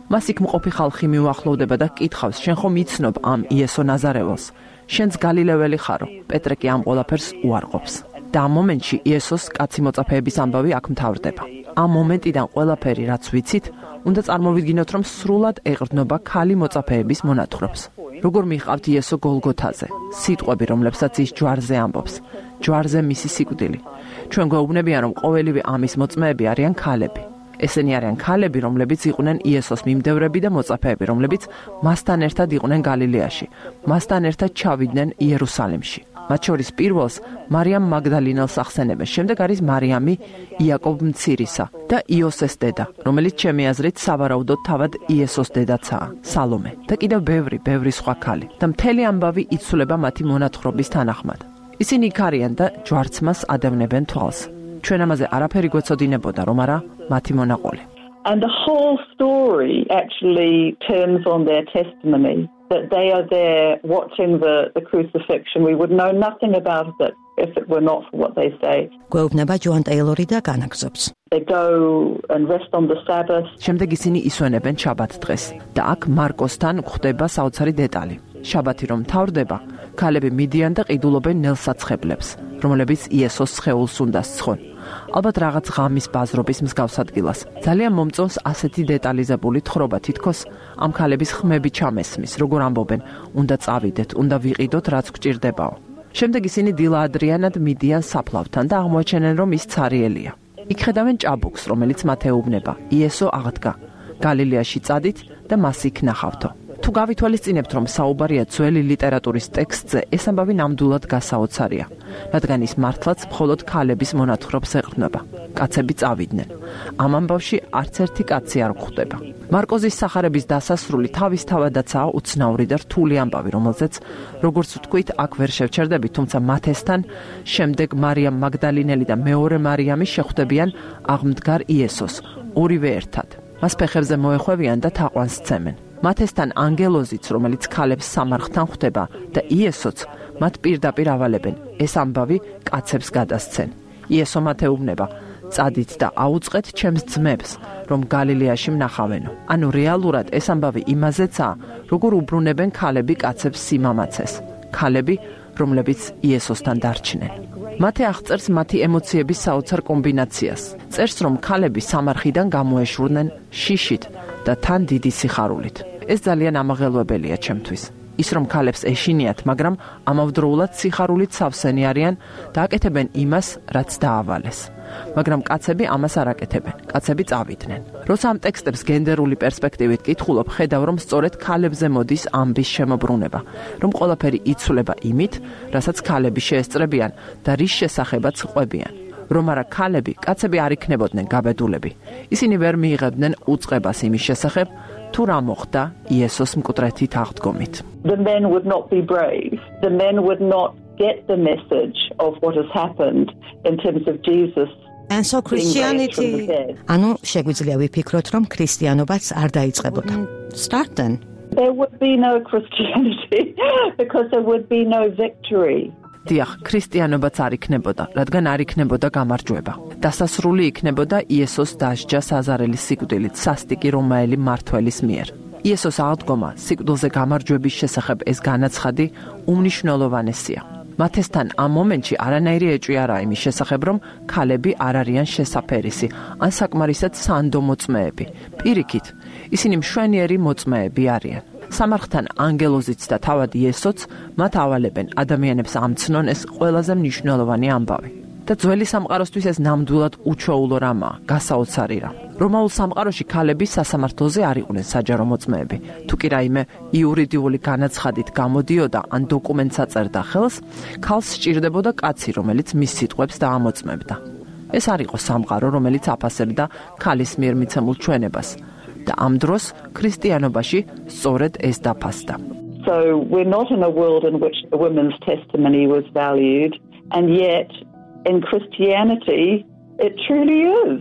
მას იქ მყოფი ხალხი მიუახლოვდება და კითხავს: შენ ხომ იცნობ ამ იესო ნაზარეველს? შენც გალილეველი ხარო? პეტრე კი ამ ყველაფერს უარყოფს. და ამ მომენტში იესოს კაცი მოწაფეების ამბავი აქ მთავრდება. ამ მომენტიდან ყველაფერი, რაც ვიცით, უნდა წარმოვიდგინოთ, რომ სრულად ეყრდნობა ქალი მოწაფეების მონათხრობს. როგორ მიჰყავთ იესო გოლგოთაზე, სიტყვები, რომლებსაც ის ჯვარზე ამბობს, ჯვარზე მისი სიკვდილი. ჩვენ გვეუბნებიან, რომ ყოველივე ამის მოწმეები არიან ქალები. ესენი არიან ქალები, რომლებიც იყვნენ იესოს მიმდევრები და მოწაფეები, რომლებიც მასთან ერთად იყვნენ გალილეაში, მასთან ერთად ჩავიდნენ იერუსალიმში. მათ შორის პირველს მარიამ მაგდალინელს ახსენებენ, შემდეგ არის მარიამი იაკობ მცირისა და იოსეს დედა, რომელიც ჩემი აზრით სავარაუდოდ თავად იესოს დედაცაა, სალომე და კიდევ ბევრი სხვა ქალი. და მთელი ამბავი იცვლება მათი მონათხრობის თანახმად. ისინი იქ არიან და ჯვარცმას ადევნებენ თვალს. ჩვენ ამაზე არაფერი გვეცოდინებოდა, რომ არა მათი მონაყოლი. And the whole story actually turns on their testimony, that they are there watching the crucifixion. We would know nothing about it if it were not for what they say. გვეუბნება ჯოან ტეილორი და განაგზობს. They go and rest on the Sabbath. შემდეგ ისინი ისვენებენ შაბათ დღეს და აქ მარკოსთან გვხვდება საოცარი დეტალი. შაბათი რომ მთავრდება, ქალები მიდიან და ყიდულობენ ნელსაცხებლებს, რომლებიც იესოს სხეულს უნდა სცხონ. ალბათ რაღაც ღამის ბაზრობის მსგავს ადგილას. ძალიან მომწონს ასეთი დეტალიზებული თხრობა, თითქოს ამ ქალების ხმები ჩამესმის, როგორ ამბობენ: უნდა წავიდეთ, უნდა ვიყიდოთ, რაც გვჭირდებაო. შემდეგ ისინი დილა-ადრიანად მიდიან საფლავთან და აღმოაჩენენ, რომ ის ცარიელია. იქ ხედავენ ჭაბუკს, რომელიც მათ ეუბნება: იესო აღდგა, გალილეაში წადით და მას იქ ნახავთო. თუ გავითვალისწინებთ, რომ საუბარია ძველი ლიტერატურის ტექსტზე, ეს ამბავი ნამდვილად გასაოცარია, რადგან ის მართლაც მხოლოდ ქალების მონათხრობს ეყრდნობა. კაცები წავიდნენ. ამ ამბავში არც ერთი კაცი არ გვხვდება. მარკოზის სახარების დასასრული თავისთავადაცაა უცნაური და რთული ამბავი, რომელზეც, როგორც ვთქვით, აქ ვერ შევჩერდებით, თუმცა მათესთან შემდეგ მარიამ მაგდალინელი და მეორე მარიამი შეხვდებიან აღმდგარ იესოს, ორივე ერთად. მას ფეხებზე მოეხვევიან და თაყვანს სცემენ. მათესთან ანგელოზიც, რომელიც ქალებს სამარხთან ხვდება და იესოც მათ პირდაპირ ავალებენ. ეს ამბავი კაცებს გადასცენ. იესო მათ ეუბნება: წადით და აუწყეთ ჩემს ძმებს, რომ გალილეაში მნახავენო. ანუ რეალურად ეს ამბავი იმაზეცაა, როგორ უბრუნებენ ქალები კაცებს სიმამაცეს. ქალები, რომლებიც იესოსთან დარჩნენ. მათე აღწერს მათი ემოციების საოცარ კომბინაციას. წერს, რომ ქალები სამარხიდან გამოეშურნენ შიშით და თან დიდი სიხარულით. ეს ძალიან ამაღელვებელია ჩემთვის. ის რომ ქალებს ეშინიათ, მაგრამ ამავდროულად სიხარულით სავსენი არიან და აკეთებენ იმას, რაც დაავალეს. მაგრამ კაცები ამას არ აკეთებენ. კაცები წავიდნენ. როცა ამ ტექსტებს გენდერული პერსპექტივით კითხულობ, ხედავ, რომ სწორედ ქალებზე მოდის ამბის შემოbrunება, რომ ყველაფერი იცვლება იმით, რასაც ქალები შეესწრებიან და რის შესახებაც ყვებიან. რომ არა ქალები, კაცები არ იქნებოდნენ გაბედულები. ისინი ვერ მიიღებდნენ უწყებას იმის შესახებ, თუ რა მოხდა იესოს მკვდრეთით აღდგომით. The men would not be brave. The men would not get the message of what has happened in terms of Jesus. And so Christianity. ანუ შეგვიძლია ვიფიქროთ, რომ ქრისტიანობაც არ დაიწყებოდა. Start then. There would be no Christianity because there would be no victory. დიახ, ქრისტიანობაც არ იქნებოდა, რადგან არ იქნებოდა გამარჯვება. დასასრული იქნებოდა იესოს დასჯა საზარელის სიკვდილით სასტიკი რომაელი მმართველის მიერ. იესოს აღდგომა, სიკვდილზე გამარჯვების შესახებ ეს განაცხადი უმნიშვნელოვანესია. მათესთან ამ მომენტში არანაირი ეჭვი არა იმის შესახებ, რომ ქალები არ არიან შესაფერისი, ან საკმარისად სანდო მოწმეები. პირიქით, ისინი მშვენიერი მოწმეები არიან. სამარხთან ანგელოზიც და თავად იესოც მათ ავალებენ ადამიანებს ამცნონ ეს ყველაზე მნიშვნელოვანი ამბავი. და ძველი სამყაროსთვის ეს ნამდვილად უჩვეულო რამაა, გასაოცარი რამ. რომაულ სამყაროში ქალები სასამართლოზე არ იყვნენ საჯარო მოწმეები. თუ კი რაიმე იურიდიული განაცხადით გამოდიოდა ან დოკუმენტს აწერდა ხელს, ქალს სჭირდებოდა კაცი, რომელიც მის სიტყვებს დაამოწმებდა. ეს არ იყო სამყარო, რომელიც აფასებდა ქალის მიერ მიცემულ ჩვენებას. და ამ დროს ქრისტიანობაში სწორედ ეს დაფასდა. So we're not in a world in which a woman's testimony was valued, and yet in Christianity it truly is.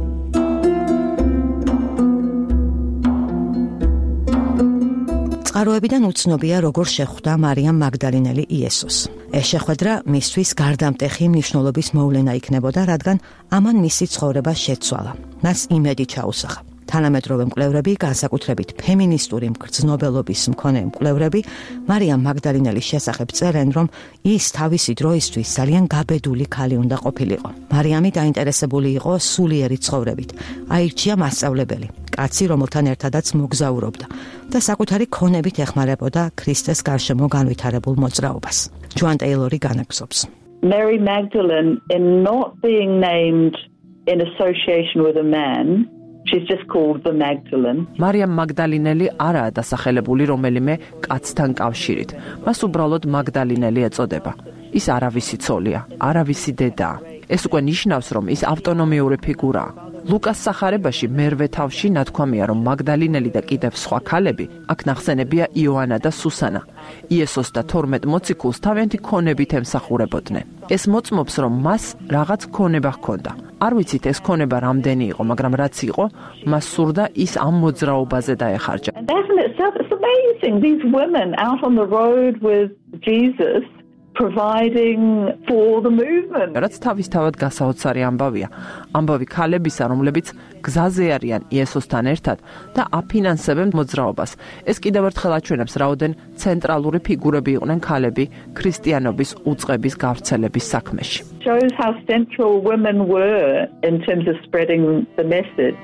წყაროებიდან უცნობია, როგორ შეხვდა მარიამ მაგდალინელი იესოს. ეს შეხვედრა მისთვის გარდამტეხი მნიშვნელობის მოვლენა იქნებოდა, რადგან ამან მისი ცხოვრება შეცვალა. მას იმედი ჩაუსახა. თანამედროვე მკვლევრები, განსაკუთრებით ფემინისტური მგრძნობელობის მქონე მკვლევრები, მარიამ მაგდალინელის შესახებ წერენ, რომ ის თავისი დროისთვის ძალიან გაბედული ქალი უნდა ყოფილიყო. მარიამი დაინტერესებული იყო სულიერი ცხოვრებით. აირჩია მასწავლებელი, კაცი, რომელთან ერთადაც მოგზაურობდა და საკუთარი ქონებით ეხმარებოდა ქრისტეს გარშემო განვითარებულ მოძრაობას. ჯოან ტეილორი განაგზობს. Mary Magdalene, in not being named in association with a man, she's just called the Magdalene. მარიამ მაგდალინელი არაა დასახელებული რომელიმე კაცთან კავშირით. მას უბრალოდ მაგდალინელი ეწოდება. ის არავისი ცოლია, არავისი დედაა. ეს უკვე ნიშნავს, რომ ის ავტონომიური ფიგურაა. ლუკას სახარებაში მერვე თავში ნათქვამია, რომ მაგდალინელი და კიდევ სხვა ქალები აქ ნახსენებია იოანა და სუსანა. იესოს და 12 მოციქულს თავიანთი ქონებით ემსახურებოდნენ. ეს მოწმობს, რომ მას რაღაც ქონება ჰქონდა. არ ვიცით ეს ქონება რამდენი იყო, მაგრამ რაც იყო, მას სურდა ის ამ მოძრაობაზე დაეხარჯა. And that in itself, it's amazing. These women out on the road with Jesus providing for the movement. რაც თავისთავად გასაოცარი ამბავია. ამბავი ქალებისა, რომლებიც გზაზე არიან იესოსთან ერთად და აფინანსებენ მოძრაობას. ეს კიდევ ერთხელ აჩვენებს, რაოდენ ცენტრალური ფიგურები იყვნენ ქალები ქრისტიანობის უწყების გავრცელების საქმეში. Shows how central women were in terms of spreading the message.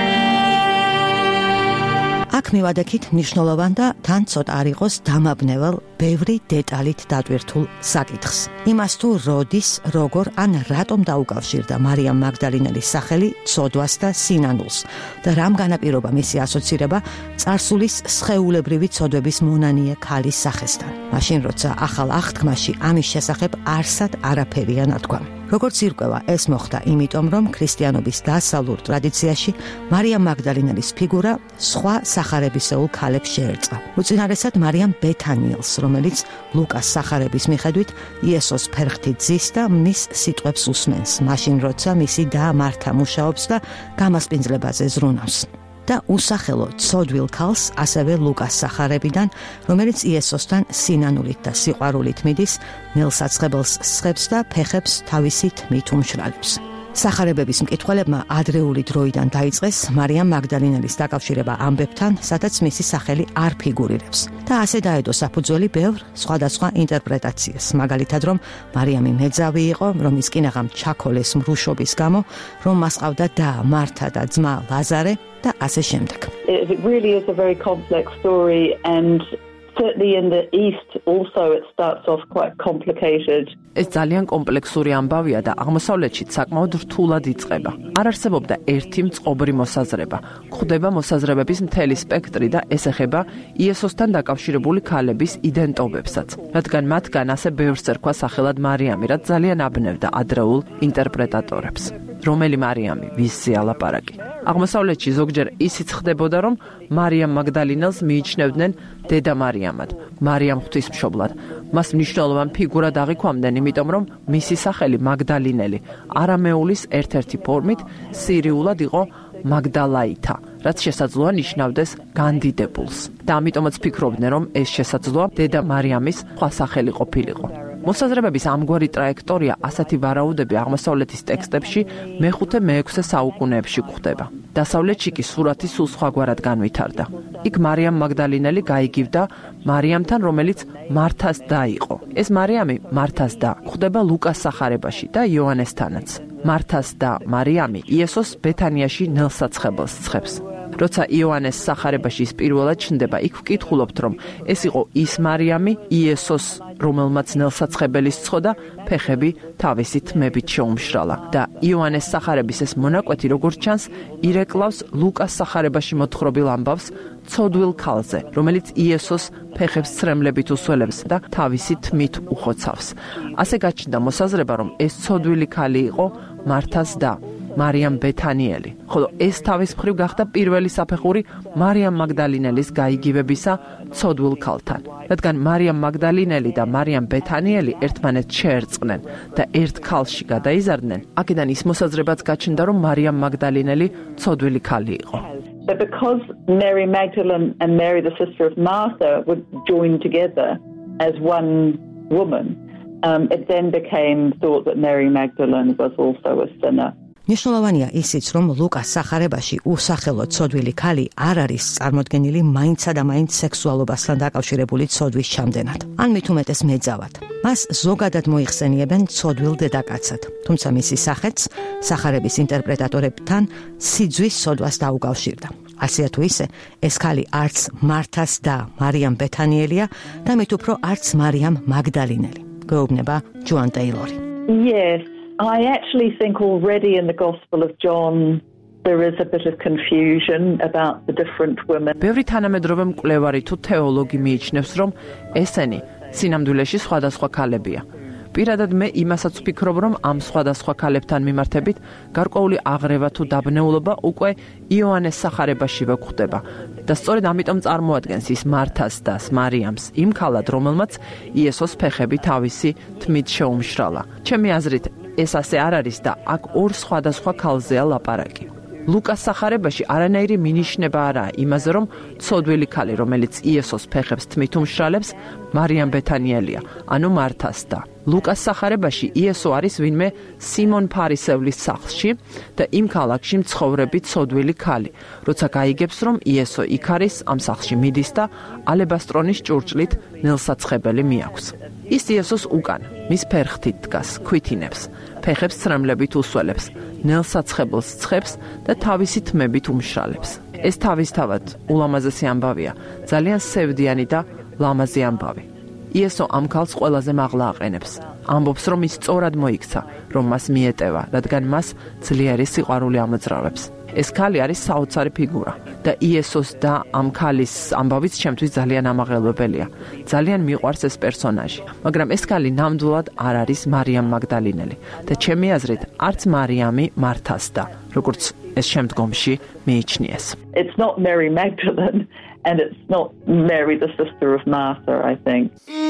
აქ მივადექით მნიშვნელოვან და თან ცოტა არ იყოს დამაბნეველ ბევრი დეტალით დატვირთულ საკითხს. იმას თუ როდის, როგორ ან რატომ დაუკავშირდა მარიამ მაგდალინელის სახელი ცოდვას და სინანულს და რამ განაპირობა მისი ასოცირება წარსულის სხეულებრივი ცოდვების მონანიე ქალის სახესთან. მაშინ როცა ახალ აღთქმაში ამის შესახებ არსად არაფერია ნათქვამი. როგორც ირკვევა, ეს მოხდა იმიტომ, რომ ქრისტიანობის დასავლურ ტრადიციაში მარიამ მაგდალინელის ფიგურა სხვა სახარებისეულ ქალებს შეერწყა. უწინარესად მარიამ ბეთანიელს, რომელიც ლუკას სახარების მიხედვით იესოს ფერხთით ზის და მის სიტყვებს უსმენს, მაშინ როცა მისი და მართა მუშაობს და გამასპინძლებაზე ზრუნავს. და უსახელო ცოდვილ ქალს ასევე ლუკას სახარებიდან, რომელიც იესოსთან სინანულით და სიყვარულით მიდის, ნელსაცხებელს სხებს და ფეხებს თავისი თმით უმშრალებს. სახარებების მკითხველებმა ადრეული დროიდან დაიწყეს მარიამ მაგდალინელის დაკავშირება ამბებთან, სადაც მისი სახელი არ ფიგურირებს. და ასე დაედო საფუძველი ბევრ სხვადასხვა ინტერპრეტაციას, მაგალითად, რომ მარიამი მეძავი იყო, რომ ის კინაღამ ჩაქოლეს მრუშობის გამო, რომ მას ყავდა და მართა და ძმა ლაზარე და ასე შემდეგ. It really is a very complex story, and certainly in the East also it starts off quite complicated. ეს ძალიან კომპლექსური ამბავია და აღმოსავლეთში საკმაოდ რთულად იწყება. არ არსებობდა ერთი მწყობრი მოსაზრება. გვხვდება მოსაზრებების მთელი სპექტრი და ეს ეხება იესოსთან დაკავშირებული ქალების იდენტობებსაც, რადგან მათგან ასე ბევრს ერქვა სახელად მარიამი, რაც ძალიან აბნევდა ადრეულ ინტერპრეტატორებს. რომელი მარიამი, ვისზე ალაპარაკი? აღმოსავლეთში ზოგჯერ ისიც ხდებოდა, რომ მარიამ მაგდალინელს მიიჩნევდნენ დედა მარიამად, მარიამ ღვთისმშობლად. მას მნიშვნელოვან ფიგურად აღიქვამდნენ, იმიტომ რომ მისი სახელი მაგდალინელი არამეულის ერთ-ერთი ფორმით სირიულად იყო მაგდალაითა, რაც შესაძლოა ნიშნავდეს განდიდებულს. და ამიტომაც ფიქრობდნენ, რომ ეს შესაძლოა დედა მარიამის სხვა სახელი ყოფილიყო. მოსაზრებების ამგვარი ტრაექტორია ასეთი ვარაუდები აღმოსავლეთის ტექსტებში მე-5-მე-6 საუკუნეებში გვხვდება. დასავლეთში კი სურათი სულ სხვაგვარად განვითარდა. იქ მარიამ მაგდალინელი გაიგივდა მარიამთან, რომელიც მართას და იყო. ეს მარიამი მართას და გვხვდება ლუკას სახარებაში და იოანესთანაც. მართას და მარიამი იესოს ბეთანიაში ნელსაცხებელს ცხებს. როცა იოანეს სახარებაში ის პირველად ჩნდება, იქ ვკითხულობთ, რომ ეს იყო ის მარიამი, იესოს, რომელმაც ნელსაცხებელის ცხოდა, ფეხები თავისი თმებით შეუმშრალა. და იოანეს სახარების ეს მონაკვეთი, როგორც ჩანს, ირეკლავს ლუკას სახარებაში მოთხრობილ ამბავს ცოდვილ ქალზე, რომელიც იესოს ფეხებს ცრემლებით უსველებს და თავისი თმით უხოცავს. ასე გაჩნდა მოსაზრება, რომ ეს ცოდვილი ქალი იყო მართას და მარიამ ბეთანიელი, ხოლო ეს თავის მხრივ გახდა პირველი საფეხური მარიამ მაგდალინელის გაიგივებისა ცოდვილ ქალთან. რადგან მარიამ მაგდალინელი და მარიამ ბეთანიელი ერთმანეთს შეერწყნენ და ერთ ქალში გადაიზარდნენ, აქედან ის მოსაზრებაც გაჩნდა, რომ მარიამ მაგდალინელი ცოდვილი ქალი იყო. But because Mary Magdalene and Mary, the sister of Martha, were joined together as one woman, it then became thought that Mary Magdalene was also a sinner. ნიშნულოვანია ისიც, რომ ლუკას სახარებაში უსახელო ცოდვილი ქალი არ არის წარმოდგენილი მაინცსა და მაინც სექსუალობასთან დაკავშირებული ცოდვის ჩამდენად, ან მით უმეტეს მეძავად. მას ზოგადად მოიხსენიებენ ცოდვილ დედაკაცად, თუმცა მისი სახეც სახარების ინტერპრეტატორებთან სიძვის ცოდვას დაუკავშირდა. ასე თუ ისე, ეს ქალი არც მართას და მარიამ ბეთანიელია და მით უფრო არც მარიამ მაგდალინელი. გვეუბნება ჯოან ტეილორი. Yes, I actually think already in the Gospel of John there is a bit of confusion about the different women. ბევრი თანამედროვე მკვლევარი თუ თეოლოგი მიიჩნევს, რომ ესენი სინამდვილეში სხვადასხვა ქალებია. პირადად მე იმასაც ვფიქრობ, რომ ამ სხვადასხვა ქალებთან მიმართებით გარკვეული აღრევა თუ დაბნეულობა უკვე იოანეს სახარებაშივე გვხვდება და სწორედ ამიტომ წარმოადგენს ის მართას და მარიამს იმ ქალად, რომელმაც იესოს ფეხები თავისი თმით შეუმშრალა. ჩემი აზრით, ეს ასე არ არის და აქ ორ სხვადასხვა ქალზეა ლაპარაკი. ლუკას სახარებაში არანაირი მინიშნება არაა იმაზე, რომ ცოდვილი ქალი, რომელიც იესოს ფეხებს თმით უმშრალებს, მარიამ ბეთანიელია, ანუ მართას და. ლუკას სახარებაში იესო არის ვინმე სიმონ ფარისევლის სახლში და იმ ქალაქში მცხოვრები ცოდვილი ქალი, როცა გაიგებს, რომ იესო იქ არის, ამ სახლში მიდის და ალებასტრონის ჭურჭლით ნელსაცხებელი მიაქვს. ის იესოს უკან, მის ფერხთით დგას, ქვითინებს, ფეხებს ცრემლებით უსველებს, ნელსაცხებელს ცხებს და თავისი თმებით უმშრალებს. ეს თავისთავად ულამაზესი ამბავია, ძალიან სევდიანი და ლამაზი ამბავი. იესო ამ ქალს ყველაზე მაღლა აყენებს. ამბობს, რომ ის სწორად მოიქცა, რომ მას მიეტევა, რადგან მას ძლიერი სიყვარული ამოძრავებს. ეს ქალი არის საოცარი ფიგურა და იესოს და ამ ქალის ამბავიც ჩემთვის ძალიან ამაღელვებელია. ძალიან მიყვარს ეს პერსონაჟი, მაგრამ ეს ქალი ნამდვილად არ არის მარიამ მაგდალინელი და ჩემი აზრით არც მარიამი მართას და, როგორც ეს შემდგომში მიიჩნიეს. It's not Mary Magdalene and it's not Mary the sister of Martha, I think.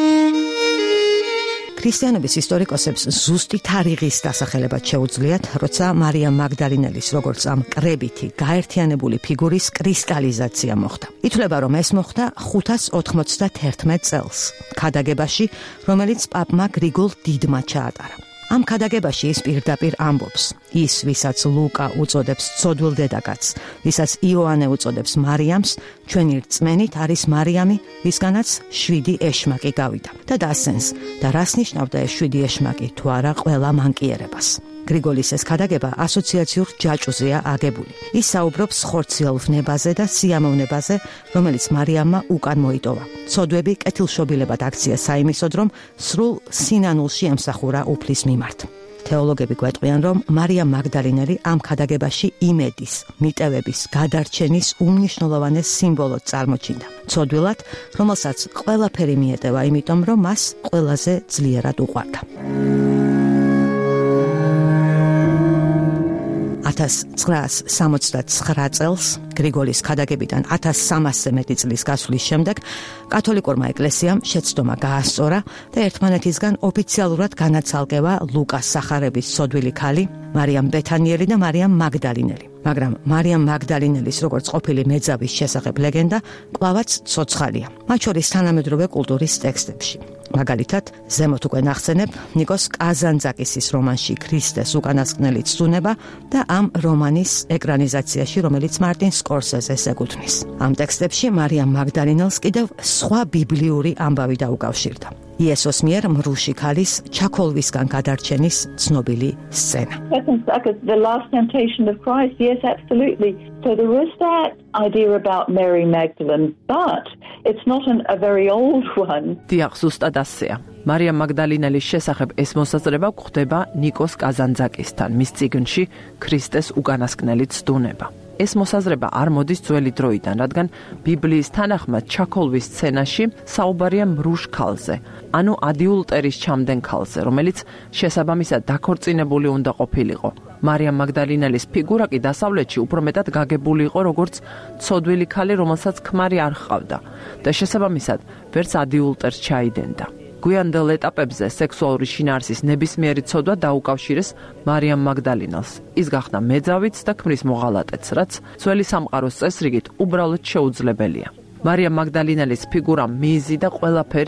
ქრისტიანობის ისტორიკოსებს ზუსტი თარიღის დასახელებად შეუძლიათ, როცა მარიამ მაგდალინელის როგორც ამ კრებითი, გაერთიანებული ფიგურის კრისტალიზაცია მოხდა. ითვლება, რომ ეს მოხდა 591 წელს, ქადაგებაში, რომელიც პაპმა გრიგოლ დიდმა ჩაატარა. ამ ქადაგებაში ის პირდაპირ ამბობს, ის, ვისაც ლუკა უწოდებს ცოდვილ დედაკაცს, ვისაც იოანე უწოდებს მარიამს, ჩვენი რწმენით არის მარიამი, ვისგანაც 7 ეშმაკი გავიდა. და დასცენს, და რას ნიშნავდა ეს 7 ეშმაკი, თუ არა ყველა მანკიერებას. გრიგოლის ეს ქადაგება ასოციაციურ ჯაჭვზეა აგებული. ის საუბრობს ხორციელ ვნებაზე და სიამოვნებაზე, რომელიც მარიამმა უკან მოიტოვა. ცოდვები კეთილშობილებად აქცია საიმისოდ, რომ სრულ სინანულში ემსახურა უფლის მიმართ. თეოლოგები გვეტყვიან, რომ მარიამ მაგდალინელი ამ ქადაგებაში იმედის, მიტევების, გადარჩენის უმნიშვნელოვანეს სიმბოლოდ წარმოჩინდა. ცოდვილად, რომელსაც ყველაფერი მიეტევა, იმიტომ რომ მას ყველაზე ძლიერად უყვარდა. 1969 წელს გრიგოლის ქადაგებიდან 1300 მეტი წლის გასვლის შემდეგ კათოლიკურმა ეკლესიამ შეცდომა გაასწორა და ერთმანეთისგან ოფიციალურად განაცალკევა ლუკას სახარების ცოდვილი ქალი, მარიამ ბეთანიელი და მარიამ მაგდალინელი. მაგრამ მარიამ მაგდალინელის როგორც ყოფილი მეძავის შესახებ ლეგენდა კვლავაც ცოცხალია, მათ შორის თანამედროვე კულტურის ტექსტებში. მაგალითად, ზემოთ უკვე ნახსენებ ნიკოს კაზანძაკისის რომანში ქრისტეს უკანასკნელი ცდუნება და ამ რომანის ეკრანიზაციაში, რომელიც მარტინ სკორსეზეს ეკუთვნის. ამ ტექსტებში მარიამ მაგდალინელს კიდევ სხვა ბიბლიური ამბავი დაუკავშირდა. იესოს მიერ მრუში ქალის ჩაქოლვისგან გადარჩენის ცნობილი სცენა. The last temptation of Christ, yes, absolutely. So there is that idea about Mary Magdalene, but it's not a very old one. დიახ, ზუსტად ასეა. მარიამ მაგდალინელის შესახებ ეს მოსაზრება გვხვდება ნიკოს კაზანძაკისთან, მის წიგნში ქრისტეს უკანასკნელი ცდუნება. ეს მოსაზრება არ მოდის ძველი დროიდან, რადგან ბიბლიის თანახმად ჩაქოლვის სცენაში საუბარია მრუშ ქალზე, ანუ ადიულტერის ჩამდენ ქალზე, რომელიც შესაბამისად დაქორწინებული უნდა ყოფილიყო. მარიამ მაგდალინელის ფიგურა კი დასავლეთში უფრო მეტად გაგებული იყო როგორც ცოდვილი ქალი, რომელსაც ქმარი არ ჰყავდა და შესაბამისად ვერც ადიულტერს ჩაიდენდა. გვიანდელ ეტაპებზე სექსუალური შინაარსის ნებისმიერი ცოდვა დაუკავშირეს მარიამ მაგდალინელს. ის გახდა მეძავიც და ქმრის მოღალატეც, რაც ძველი სამყაროს წესრიგით უბრალოდ შეუძლებელია. მარიამ მაგდალინელის ფიგურა მიზი და ყველაფერი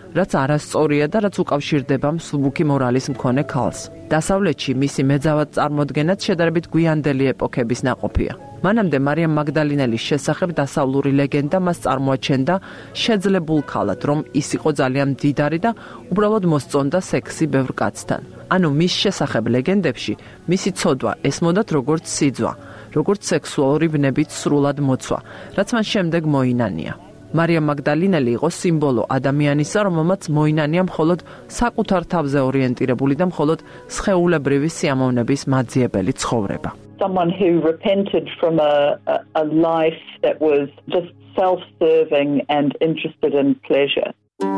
რაც არასწორია და რაც უკავშირდება მსუბუქი მორალის მქონე ქალს. დასავლეთში მისი მეძავად წარმოდგენაც შედარებით გვიანდელი ეპოქების ნაყოფია. მანამდე მარიამ მაგდალინელის შესახებ დასავლური ლეგენდა მას წარმოაჩენდა შეძლებულ ქალად, რომ ის იყო ძალიან მდიდარი და უბრალოდ მოსწონდა სექსი ბევრ კაცთან. ანუ მის შესახებ ლეგენდებში მისი ცოდვა ესმოდათ როგორც სიძვა, როგორც სექსუალური ვნებით სრულად მოცვა, რაც მან შემდეგ მოინანია. მარიამ მაგდალინელი იყო სიმბოლო ადამიანისა, რომელმაც მოინანია მხოლოდ საკუთარ თავზე ორიენტირებული და მხოლოდ სხეულებრივი სიამოვნების მაძიებელი ცხოვრება. Someone who repented from a life that was just self-serving and interested in pleasure.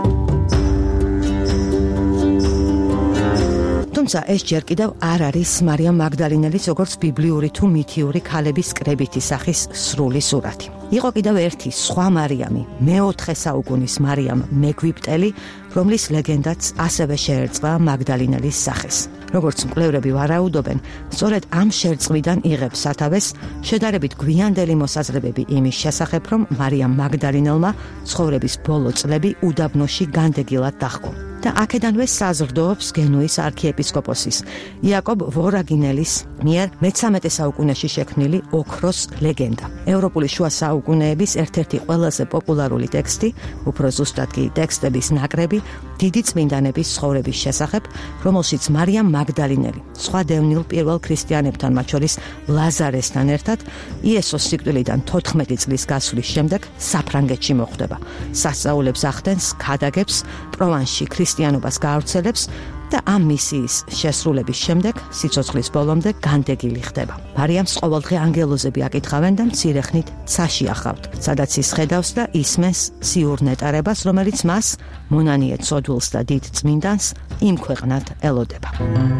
თუმცა ეს ჯერ კიდევ არ არის მარიამ მაგდალინელის როგორც ბიბლიური თუ მითიური ქალების კრებითი სახის სრული სურათი. იყო კიდევ ერთი სხვა მარიამი, მეოთხე საუკუნის მარიამ მეგვიპტელი, რომლის ლეგენდაც ასევე შეერწყა მაგდალინელის სახეს. როგორც მკვლევრები ვარაუდობენ, სწორედ ამ შერწყმიდან იღებს სათავეს შედარებით გვიანდელი მოსაზრებები იმის შესახებ, რომ მარიამ მაგდალინელმა ცხოვრების ბოლო წლები უდაბნოში განდეგილად დაჰყო. და აქედანვე საზრდოობს გენუის არქიეპისკოპოსის იაკობ ვორაგინელის მიერ მე-13 საუკუნეში შექმნილი ოქროს ლეგენდა. ევროპული შუა საუკუნეების ერთ-ერთი ყველაზე პოპულარული ტექსტი, უფრო ზუსტად კი ტექსტების ნაკრები, დიდი წმინდანების ცხოვრების შესახებ, რომელშიც მარიამ მაგდალინელი, სხვა დევნილ პირველ ქრისტიანებთან, მათ შორის ლაზარესთან ერთად, იესოს სიკვდილიდან 14 წლის გასვლის შემდეგ საფრანგეთში მოხვდება. სასწაულებს ახდენს, ქადაგებს, პროვანსში ქრისტიანობას გაავრცელებს და ამ მისიის შესრულების შემდეგ სიცოცხლის ბოლომდე განდეგილი ხდება. მარიამს ყოველდღე ანგელოზები აკითხავენ და მცირე ხნით ცაში ახავთ, სადაც ის ხედავს და ისმენს ციურ ნეტარებას, რომელიც მას, მონანიე ცოდვილს და დიდ წმინდანს, იმ ქვეყნად ელოდება.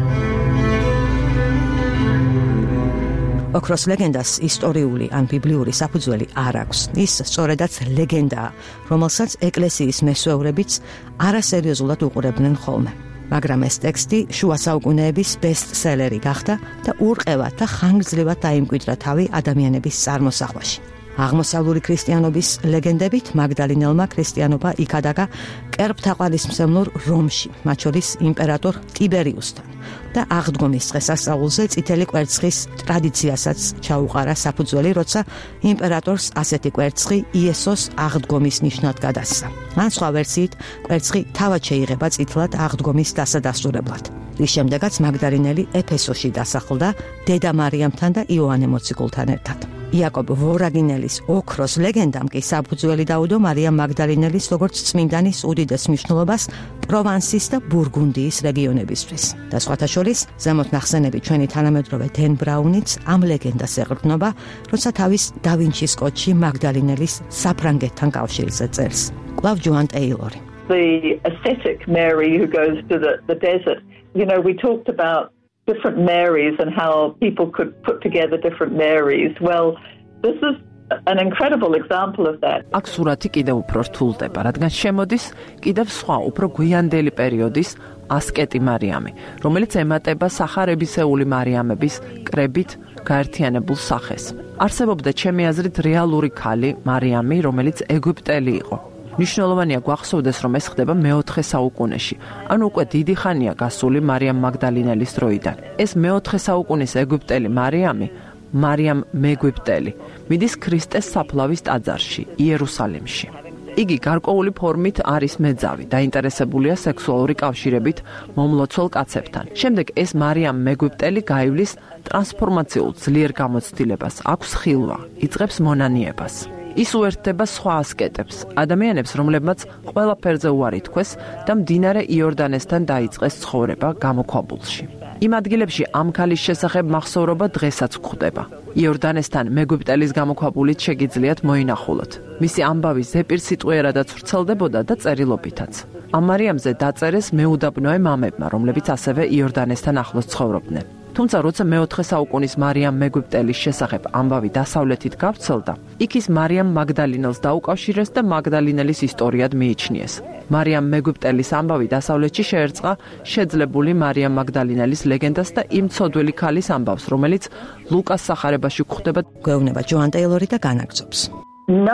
ოქროს ლეგენდას ისტორიული ან ბიბლიური საფუძველი არ აქვს. ის სწორედაც ლეგენდაა, რომელსაც ეკლესიის მესვევრებიც არასერიოზულად უყურებდნენ ხოლმე. მაგრამ ეს ტექსტი შუა საუკუნეების ბესტსელერი გახდა და ურყევად და ხანგრძლივად დაიმკვიდრა თავი ადამიანების წარმოსახვაში. აღმოსავლური ქრისტიანობის ლეგენდებით მაგდალინელმა ქრისტიანობა იქადაგა კერპთაყვალისმცემლურ რომში, მათ შორის იმპერატორ ტიბერიუსთან და აღდგომის დღესასწაულზე წითელი კვერცხის ტრადიციასაც ჩაუყარა საფუძველი, როცა იმპერატორს ასეთი კვერცხი იესოს აღდგომის ნიშნად გადასცა. ან სხვა ვერსიით, კვერცხი თავად შეიღება წითლად აღდგომის დასადასტურებლად. რის შემდეგაც მაგდალინელი ეფესოში დასახლდა დედა მარიამთან და იოანე მოციქულთან ერთად. იაკობ ვორაგინელის ოქროს ლეგენდამ კი საფუძველი დაუდო მარიამ მაგდალინელის როგორც წმინდანის უდიდეს მნიშვნელობას პროვანსის და ბურგუნდიის რეგიონებისთვის. და სხვათა შორის, ზემოთ ნახსენები ჩვენი თანამედროვე დენ ბრაუნიც ამ ლეგენდას ეყრდნობა, როცა თავის და ვინჩის კოდში მაგდალინელის საფრანგეთთან კავშირზე წერს. კვლავ ჯოან ტეილორი. The ascetic Mary who goes to the desert. You know, we talked about different Marys and how people could put together different Marys. Well, this is an incredible example of that. აქ სურათი კიდევ უფრო რთულდება, რადგან შემოდის კიდევ სხვა, უფრო გვიანდელი პერიოდის ასკეტი მარიამი, რომელიც ემატება სახარებისეული მარიამების კრებით გაერთიანებულ სახეს. არსებობდა ჩემი აზრით რეალური ქალი მარიამი, რომელიც ეგვიპტელი იყო. მნიშვნელოვანია გვახსოვდეს, რომ ეს ხდება მე-4 საუკუნეში, ანუ უკვე დიდი ხანია გასული მარიამ მაგდალინელის დროიდან. ეს მე-4 საუკუნის ეგვიპტელი მარიამი, მარიამ მეგვიპტელი, მიდის ქრისტეს საფლავის ტაძარში, იერუსალიმში. იგი გარკვეული ფორმით არის მეძავი, დაინტერესებულია სექსუალური კავშირებით მომლოცვალ კაცებთან. შემდეგ ეს მარიამ მეგვიპტელი გაივლის ტრანსფორმაციულ ძლიერ გამოცდილებას, აქვს ხილვა, იწყებს მონანიებას. ის უერთდება სხვა ასკეტებს, ადამიანებს, რომლებმაც ყველაფერზე უარი თქვეს და მდინარე იორდანესთან დაიწყეს ცხოვრება გამოქვაბულში. იმ ადგილებში ამ ქალის შესახებ მახსოვრობა დღესაც გვხვდება. იორდანესთან მეგვიპტელის გამოქვაბულით შეგიძლიათ მოინახულოთ. მისი ამბავი ზეპირსიტყვიერადაც ვრცელდებოდა და წერილობითაც. ამ მარიამზე დაწერეს მეუდაბნოე მამებმა, რომლებიც ასევე იორდანესთან ახლოს ცხოვრობდნენ. თუმცა როცა მე-4 საუკუნის მარიამ მეგვიპტელის შესახებ ამბავი დასავლეთით გავრცელდა, იქ ის მარიამ მაგდალინელს დაუკავშირეს და მაგდალინელის ისტორიად მიიჩნიეს. მარიამ მეგვიპტელის ამბავი დასავლეთში შეერწყა შეძლებული მარიამ მაგდალინელის ლეგენდას და იმ ცოდველი ქალის ამბავს, რომელიც ლუკას სახარებაში გვხვდება. გვეუბნება ჯოან ტეილორი და განაგრძობს. No, it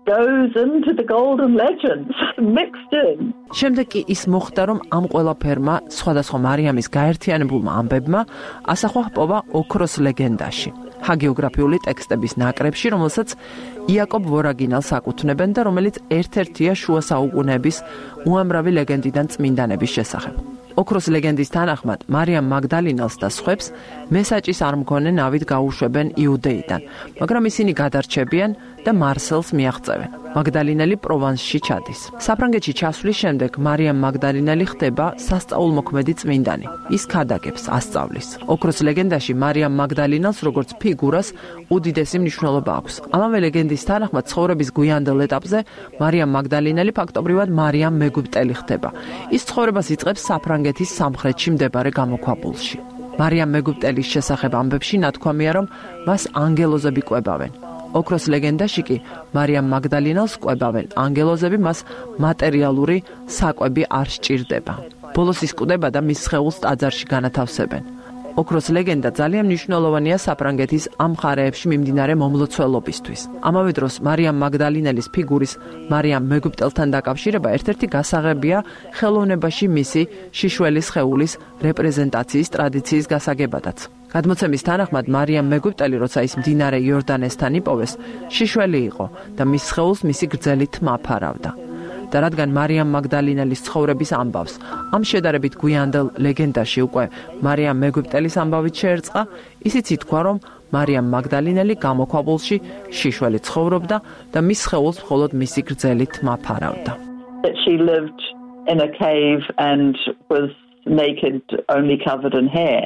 goes into the golden legends mixed in. შემდეგ კი ის მოხდა, რომ ამ ყველაფერმა სხვადასხვა მარიამის გაერთიანებულმა ამბებმა ასახვა ჰპოვა ოქროს ლეგენდაში. ჰაგიოგრაფიული ტექსტების ნაკრებში, რომელსაც იაკობ ვორაგინალს აკუთვნებენ და რომელიც ერთ-ერთია შუა საუკუნეების უამრავი ლეგენდიდან წმინდანების შესახებ. ოქროს ლეგენდის თანახმად, მარიამ მაგდალინელს და სხვებს მესაჭის არ მქონე ნავით გაუშვებენ იუდეიდან, მაგრამ ისინი გადარჩებიან და მარსელს მიაღწევენ. მაგდალინელი პროვანსში ჩადის. საფრანგეთში ჩასვლის შემდეგ მარიამ მაგდალინელი ხდება სასწაულმოქმედი წმინდანი. ის ქადაგებს, ასწავლის. ოქროს ლეგენდაში მარიამ მაგდალინელს როგორც ფიგურას უდიდესი მნიშვნელობა აქვს. ამავე ლეგენდის თანახმად, ცხოვრების გვიანდელ ეტაპზე მარიამ მაგდალინელი ფაქტობრივად მარიამ მეგვიპტელი ხდება. ის ცხოვრებას იწყებს საფრანგეთის სამხრეთში მდებარე გამოქვაბულში. მარიამ მეგვიპტელის შესახებ ამბებში ნათქვამია, რომ მას ანგელოზები კვებავენ. ოქროს ლეგენდაში კი მარიამ მაგდალინელს კვებავენ ანგელოზები, მას მატერიალური საკვები არ სჭირდება. ბოლოს ის კვდება და მის სხეულს ტაძარში განათავსებენ. ოქროს ლეგენდა ძალიან მნიშვნელოვანია საფრანგეთის ამ მხარეებში მიმდინარე მომლოცველობისთვის. ამავე დროს მარიამ მაგდალინელის ფიგურის მარიამ მეგვიპტელთან დაკავშირება ერთ-ერთი გასაღებია ხელოვნებაში მისი შიშველის სხეულის რეპრეზენტაციის ტრადიციის გასაგებადაც. გადმოცემის თანახმად მარიამ მეგვიპტელი, როცა ის მდინარე იორდანესთან იპოვეს, შიშველი იყო და მის სხეულს მისი გრძელი თმა ფარავდა. და რადგან მარიამ მაგდალინელის ცხოვრების ამბავს ამ შედარებით გვიანდელ ლეგენდაში უკვე მარიამ მეგვიპტელის ამბავით შეერწყა, ისიც ითქვა, რომ მარიამ მაგდალინელი გამოქვაბულში შიშველი ცხოვრობდა და მის სხეულს მხოლოდ მისი გრძელი თმა ფარავდა. That she lived in a cave and was naked, only covered in hair.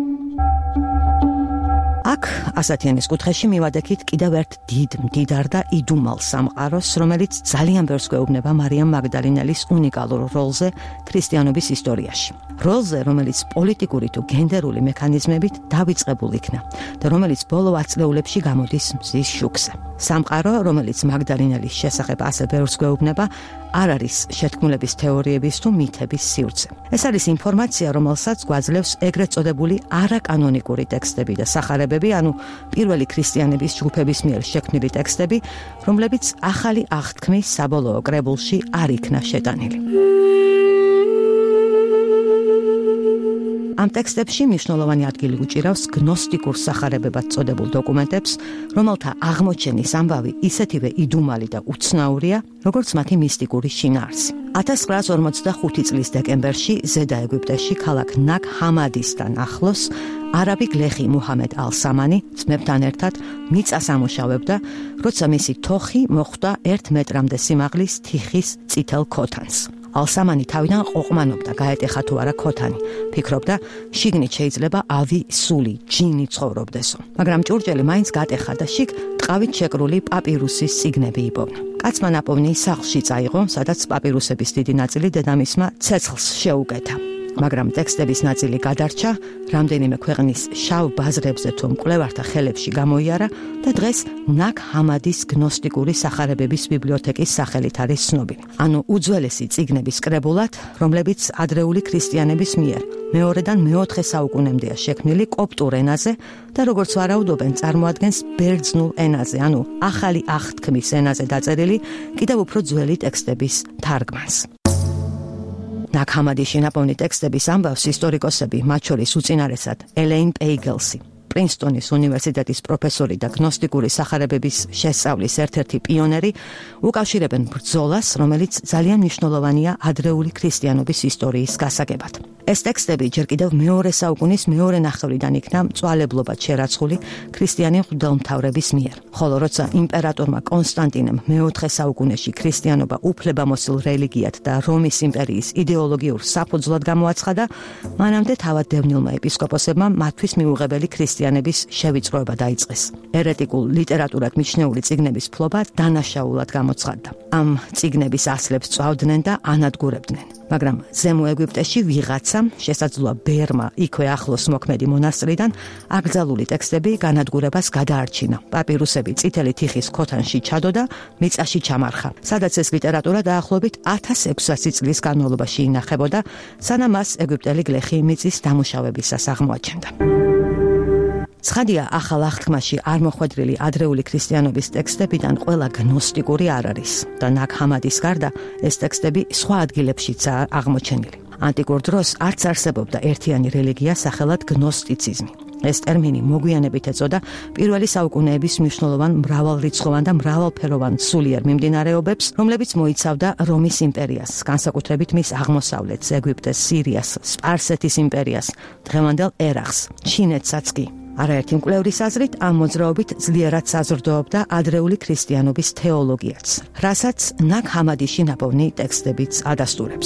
აქ ასათიანის კუთხეში მივადექით კიდევ ერთ მდიდარ და იდუმალ სამყაროს, რომელიც ძალიან ბევრს გვეუბნება მარიამ მაგდალინელის უნიკალურ როლზე ქრისტიანობის ისტორიაში. როლზე, რომელიც პოლიტიკური თუ გენდერული მექანიზმებით დავიწყებულ იქნა და რომელიც ბოლო ათწლეულებში გამოდის მზის შუქზე. სამყარო, რომელიც მაგდალინელის შესახებ ასე ბევრს გვეუბნება, არ არის შეთქმულების თეორიების თუ მითების სივრცე. ეს არის ინფორმაცია, რომელსაც გვაძლევს ეგრეთ წოდებული არაკანონიკური ტექსტები და სახარებები, ანუ პირველი ქრისტიანების ჯგუფების მიერ შექმნილი ტექსტები, რომლებიც ახალი აღთქმის საბოლოო კრებულში არ იქნა შეტანილი. ამ ტექსტებში მნიშვნელოვანი ადგილი უჭირავს გნოსტიკურ სახარებებად წოდებულ დოკუმენტებს, რომელთა აღმოჩენის ამბავი ისეთივე იდუმალი და უცნაურია, როგორც მათი მისტიკური შინაარსი. 1945 წლის დეკემბერში ზედა ეგვიპტეში ქალაქ ნაკ ჰამადისთან ახლოს არაბი გლეხი მუჰამედ ალ-სამანი ძმებთან ერთად მიწას ამუშავებდა, როცა მისი თოხი მოხვდა 1 მეტრამდე სიმაღლის თიხის წითელ ქოთანს. ალ-სამანი თავიდან ყოყმანობდა, გაეტეხა თუ არა ქოთანი. ფიქრობდა, შიგნით შეიძლება ავი, სული, ჯინი ცხოვრობდესო. მაგრამ ჭურჭელი მაინც გატეხა და შიგ ტყავით შეკრული პაპირუსის წიგნები იპოვნა. კაცმა ნაპოვნი სახლში წაიღო, სადაც პაპირუსების დიდი ნაწილი დედამისმა ცეცხლს შეუკეთა. მაგრამ ტექსტების ნაწილი გადარჩა, რამდენიმე ქვეყნის შავ ბაზრებზე თუ მკვლევართა ხელებში გამოიარა და დღეს ნაკ ჰამადის გნოსტიკური სახარებების ბიბლიოთეკის სახელით არის ცნობილი. ანუ უძველესი წიგნების კრებულად, რომლებიც ადრეული ქრისტიანების მიერ მეორედან მეოთხე საუკუნემდეა შექმნილი კოპტურ ენაზე და როგორც ვარაუდობენ, წარმოადგენს ბერძნულ ენაზე, ანუ ახალი აღთქმის ენაზე დაწერილი კიდევ უფრო ძველი ტექსტების თარგმანს. ნაკ ჰამადის შინაპოვნი ტექსტების ამბავს ისტორიკოსები, მათ შორის უწინარესად ელეინ პეიგელსი, პრინსტონის უნივერსიტეტის პროფესორი და გნოსტიკური სახარებების შესწავლის ერთ-ერთი პიონერი, უკავშირებენ ბრძოლას, რომელიც ძალიან მნიშვნელოვანია ადრეული ქრისტიანობის ისტორიის გასაგებად. ეს ტექსტები ჯერ კიდევ მეორე საუკუნის მეორე ნახევრიდან იქნა მწვალებლობად შერაცხული ქრისტიანი მღვდელმთავრების მიერ. ხოლო როცა იმპერატორმა კონსტანტინემ მეოთხე საუკუნეში ქრისტიანობა უფლებამოსილ რელიგიად და რომის იმპერიის იდეოლოგიურ საფუძვლად გამოაცხადა, მანამდე თავად დევნილმა ეპისკოპოსებმა მათთვის მიუღებელი ქრისტიანების შევიწროება დაიწყეს. ერეტიკულ ლიტერატურად მიჩნეული წიგნების ფლობა დანაშაულად გამოცხადდა. ამ წიგნების ასლებს წვავდნენ და ანადგურებდნენ. მაგრამ ზემო ეგვიპტეში ვიღაცა, შესაძლოა ბერმა, იქვე ახლოს მოქმედი მონასტრიდან, აკრძალული ტექსტები განადგურებას გადაარჩინა. პაპირუსები წითელი თიხის ქოთანში ჩადოდა, მიწაში ჩამარხა, სადაც ეს ლიტერატურა დაახლოებით 1600 წლის განმავლობაში ინახებოდა, სანამ მას ეგვიპტელი გლეხი მიწის დამუშავებისას აღმოაჩენდა. ცხადია, ახალ აღთქმაში არ მოხვედრილი ადრეული ქრისტიანობის ტექსტებიდან ყველა გნოსტიკური არ არის და ნაგ ჰამადის გარდა ეს ტექსტები სხვა ადგილებშიცაა აღმოჩენილი. ანტიკურ დროს არც არსებობდა ერთიანი რელიგია სახელად გნოსტიციზმი. ეს ტერმინი მოგვიანებით ეწოდა პირველი საუკუნეების მნიშვნელოვან მრავალრიცხოვან და მრავალფეროვან სულიერ მიმდინარეობებს, რომლებიც მოიცავდა რომის იმპერიას, განსაკუთრებით მის აღმოსავლეთს, ეგვიპტეს, სირიას, სპარსეთის იმპერიას, დღევანდელ ერაყს, ჩინეთსაც კი. არაერთი მკვლევრის აზრით, ამ მოძრაობით ძლიერად საზრდოობდა ადრეული ქრისტიანობის თეოლოგიაც, რასაც ნაგ ჰამადიში ნაპოვნი ტექსტებიც ადასტურებს.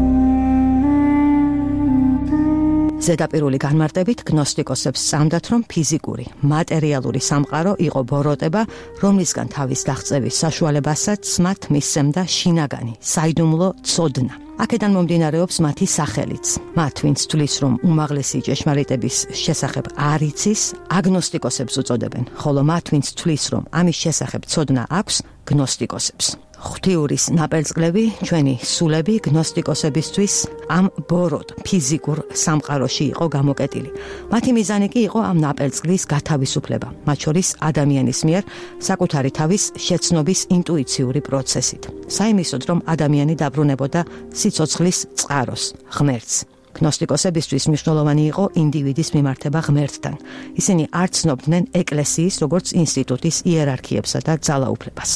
ზედაპირული განმარტებით გნოსტიკოსებს სწამდათ, რომ ფიზიკური, მატერიალური სამყარო იყო ბოროტება, რომლისგან თავის დაღწევის საშუალებასაც მათ მისცემდა შინაგანი, საიდუმლო ცოდნა. აქედან მომდინარეობს მათი სახელიც. მათ, ვინც თვლის, რომ უმაღლესი ჭეშმარიტების შესახებ არ იცის, აგნოსტიკოსებს უწოდებენ, ხოლო მათ, ვინც თვლის, რომ ამის შესახებ ცოდნა აქვს, გნოსტიკოსებს. ღვთიურის ნაპერწკლები, ჩვენი სულები გნოსტიკოსებისთვის ამ ბოროტ ფიზიკურ სამყაროში იყო გამოკეტილი. მათი მიზანი კი იყო ამ ნაპერწკლის გათავისუფლება, მათ შორის ადამიანის მიერ საკუთარი თავის შეცნობის ინტუიციური პროცესით. საიმისოდ, რომ ადამიანი დაბრუნებოდა სიცოცხლის წყაროს, ღმერთს. გნოსტიკოსებისთვის მნიშვნელოვანი იყო ინდივიდის მიმართება ღმერთთან. ისინი არ ცნობდნენ ეკლესიის როგორც ინსტიტუტის იერარქიებსა და ძალაუფლებას.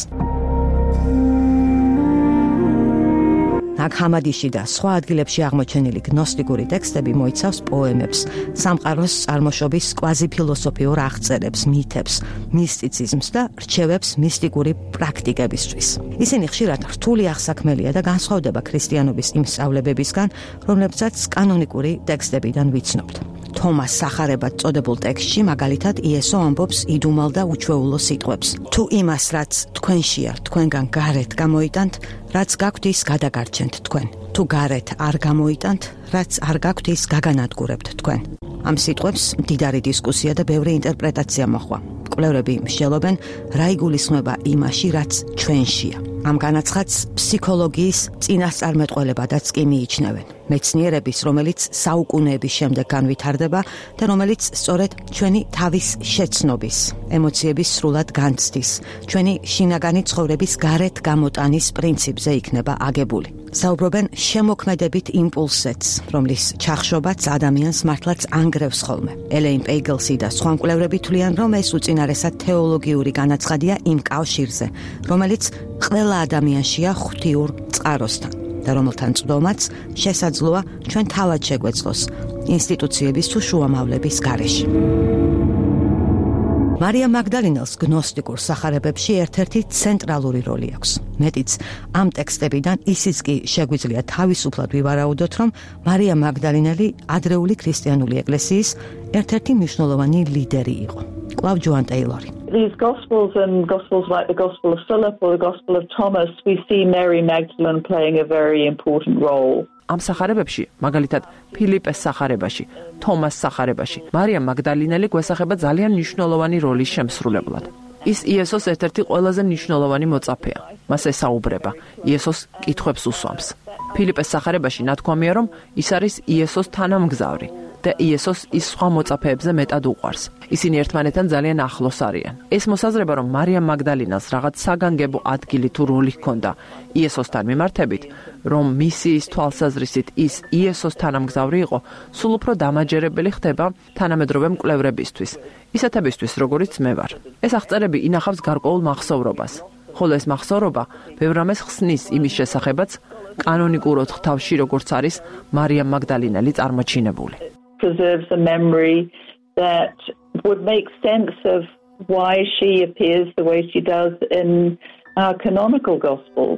ნაგ ჰამადიში და სხვა ადგილებში აღმოჩენილი გნოსტიკური ტექსტები მოიცავს პოემებს, სამყაროს წარმოშობის კვაზიფილოსოფიურ აღწერებს, მითებს, მისტიციზმს და რჩევებს მისტიკური პრაქტიკებისთვის. ისინი ხშირად რთული აღსაქმელია და განსხვავდება ქრისტიანობის იმ სწავლებებისგან, რომლებსაც კანონიკური ტექსტებიდან ვიცნობთ. თომას სახარებად წოდებულ ტექსტში მაგალითად იესო ამბობს იდუმალ და უჩვეულო სიტყვებს. თუ იმას, რაც თქვენშია, თქვენგან გარეთ გამოიტანთ, რაც გაქვთ ის გადაგარჩენთ თქვენ. თუ გარეთ არ გამოიტანთ, რაც არ გაქვთ ის გაგანადგურებთ თქვენ. ამ სიტყვებს მდიდარი დისკუსია და ბევრი ინტერპრეტაცია მოჰყვა. მკვლევრები მსჯელობენ, რა იგულისხმება იმაში, რაც ჩვენშია. ამ განაცხადს ფსიქოლოგიის წინასწარმეტყველებადაც კი მიიჩნევენ. მეცნიერების, რომელიც საუკუნეების შემდეგ განვითარდება და რომელიც სწორედ ჩვენი თავის შეცნობის, ემოციების სრულად განცდის, ჩვენი შინაგანი ცხოვრების გარეთ გამოტანის პრინციპზე იქნება აგებული. საუბრობენ შემოქმედებით იმპულსებს, რომლის ჩახშობაც ადამიანს მართლაც ანგრევს ხოლმე. ელეინ პეიგელსი და სხვა მკვლევრები თვლიან, რომ ეს უწინარესად თეოლოგიური განაცხადია იმ კავშირზე, რომელიც ყველა ადამიანშია ღვთიურ წყაროსთან და რომელთან წვდომაც შესაძლოა ჩვენ თავად შეგვეძლოს ინსტიტუციების თუ შუამავლების გარეშე. მარია მაგდალინელს გნოსტიკურ სახარებებში ერთ-ერთი ცენტრალური როლი აქვს. მეტიც, ამ ტექსტებიდან ისიც კი შეგვიძლია თავისუფლად ვივარაუდოთ, რომ მარია მაგდალინელი ადრეული ქრისტიანული ეკლესიის ერთ-ერთი მნიშვნელოვანი ლიდერი იყო. კვლავ ჯოან ტეილორი. These Gospels and Gospels like the Gospel of Philip or the Gospel of Thomas, we see Mary Magdalene playing a very important role. ამ სახარებებში, მაგალითად, ფილიპეს სახარებაში, თომას სახარებაში, მარია მაგდალინელი გვესახება ძალიან მნიშვნელოვანი როლის შემსრულებლად. ის იესოს ერთ-ერთი ყველაზე მნიშვნელოვანი მოწაფეა. მას ესაუბრება, იესოს კითხვებს უსვამს. ფილიპეს სახარებაში ნათქვამია, რომ ის არის იესოს თანამგზავრი და იესოს ის სხვა მოწაფეებზე მეტად უყვარს. ისინი ერთმანეთთან ძალიან ახლოს არიან. ეს მოსაზრება, რომ მარია მაგდალინას რაღაც საგანგებო ადგილი თუ როლი ჰქონდა იესოსთან მიმართებით, რომ მისიის თვალსაზრისით ის იესოს თანამგზავრი იყო, სულ უფრო დამაჯერებელი ხდება თანამედროვე მკვლევრებისთვის, ისეთებისთვის, როგორიც მე ვარ. ეს აღწერები ინახავს გარკვეულ მახსოვრობას, ხოლო ეს მახსოვრობა ბევრ რამეს ხსნის იმის შესახებაც, კანონიკურ ოთხთავში როგორც არის მარია მაგდალინელი წარმოჩინებული. Preserves a memory that would make sense of why she appears the way she does in our canonical Gospels.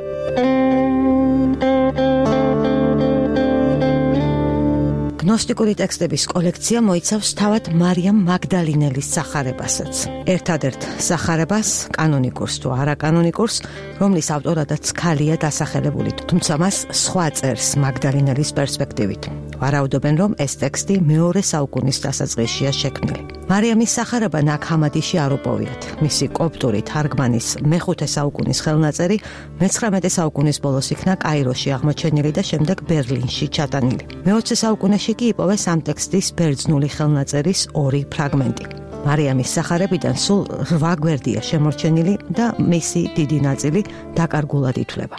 გნოსტიკური ტექსტების კოლექცია მოიცავს თავად მარიამ მაგდალინელის სახარებასაც. ერთადერთ სახარებას, კანონიკურს თუ არაკანონიკურს, რომლის ავტორადაც ქალია დასახელებული, თუმცა მას სხვა წერს მაგდალინელის პერსპექტივით. ვარაუდობენ, რომ ეს ტექსტი მეორე საუკუნის დასაწყისშია შექმნილი. მარიამის სახარება ნაქ ჰამადიში არ უპოვიათ. მისი კოპტური თარგმანის მე-5 საუკუნის ხელნაწერი მე-19 საუკუნის ბოლოს იქნა კაიროში აღმოჩენილი და შემდეგ ბერლინში ჩატანილი. მე-20 საუკუნეში კი იპოვეს ამ ტექსტის ბერძნული ხელნაწერის 2 ფრაგმენტი. მარიამის სახარებიდან სულ 8 გვერდია შემორჩენილი და მისი დიდი ნაწილი დაკარგულად ითვლება.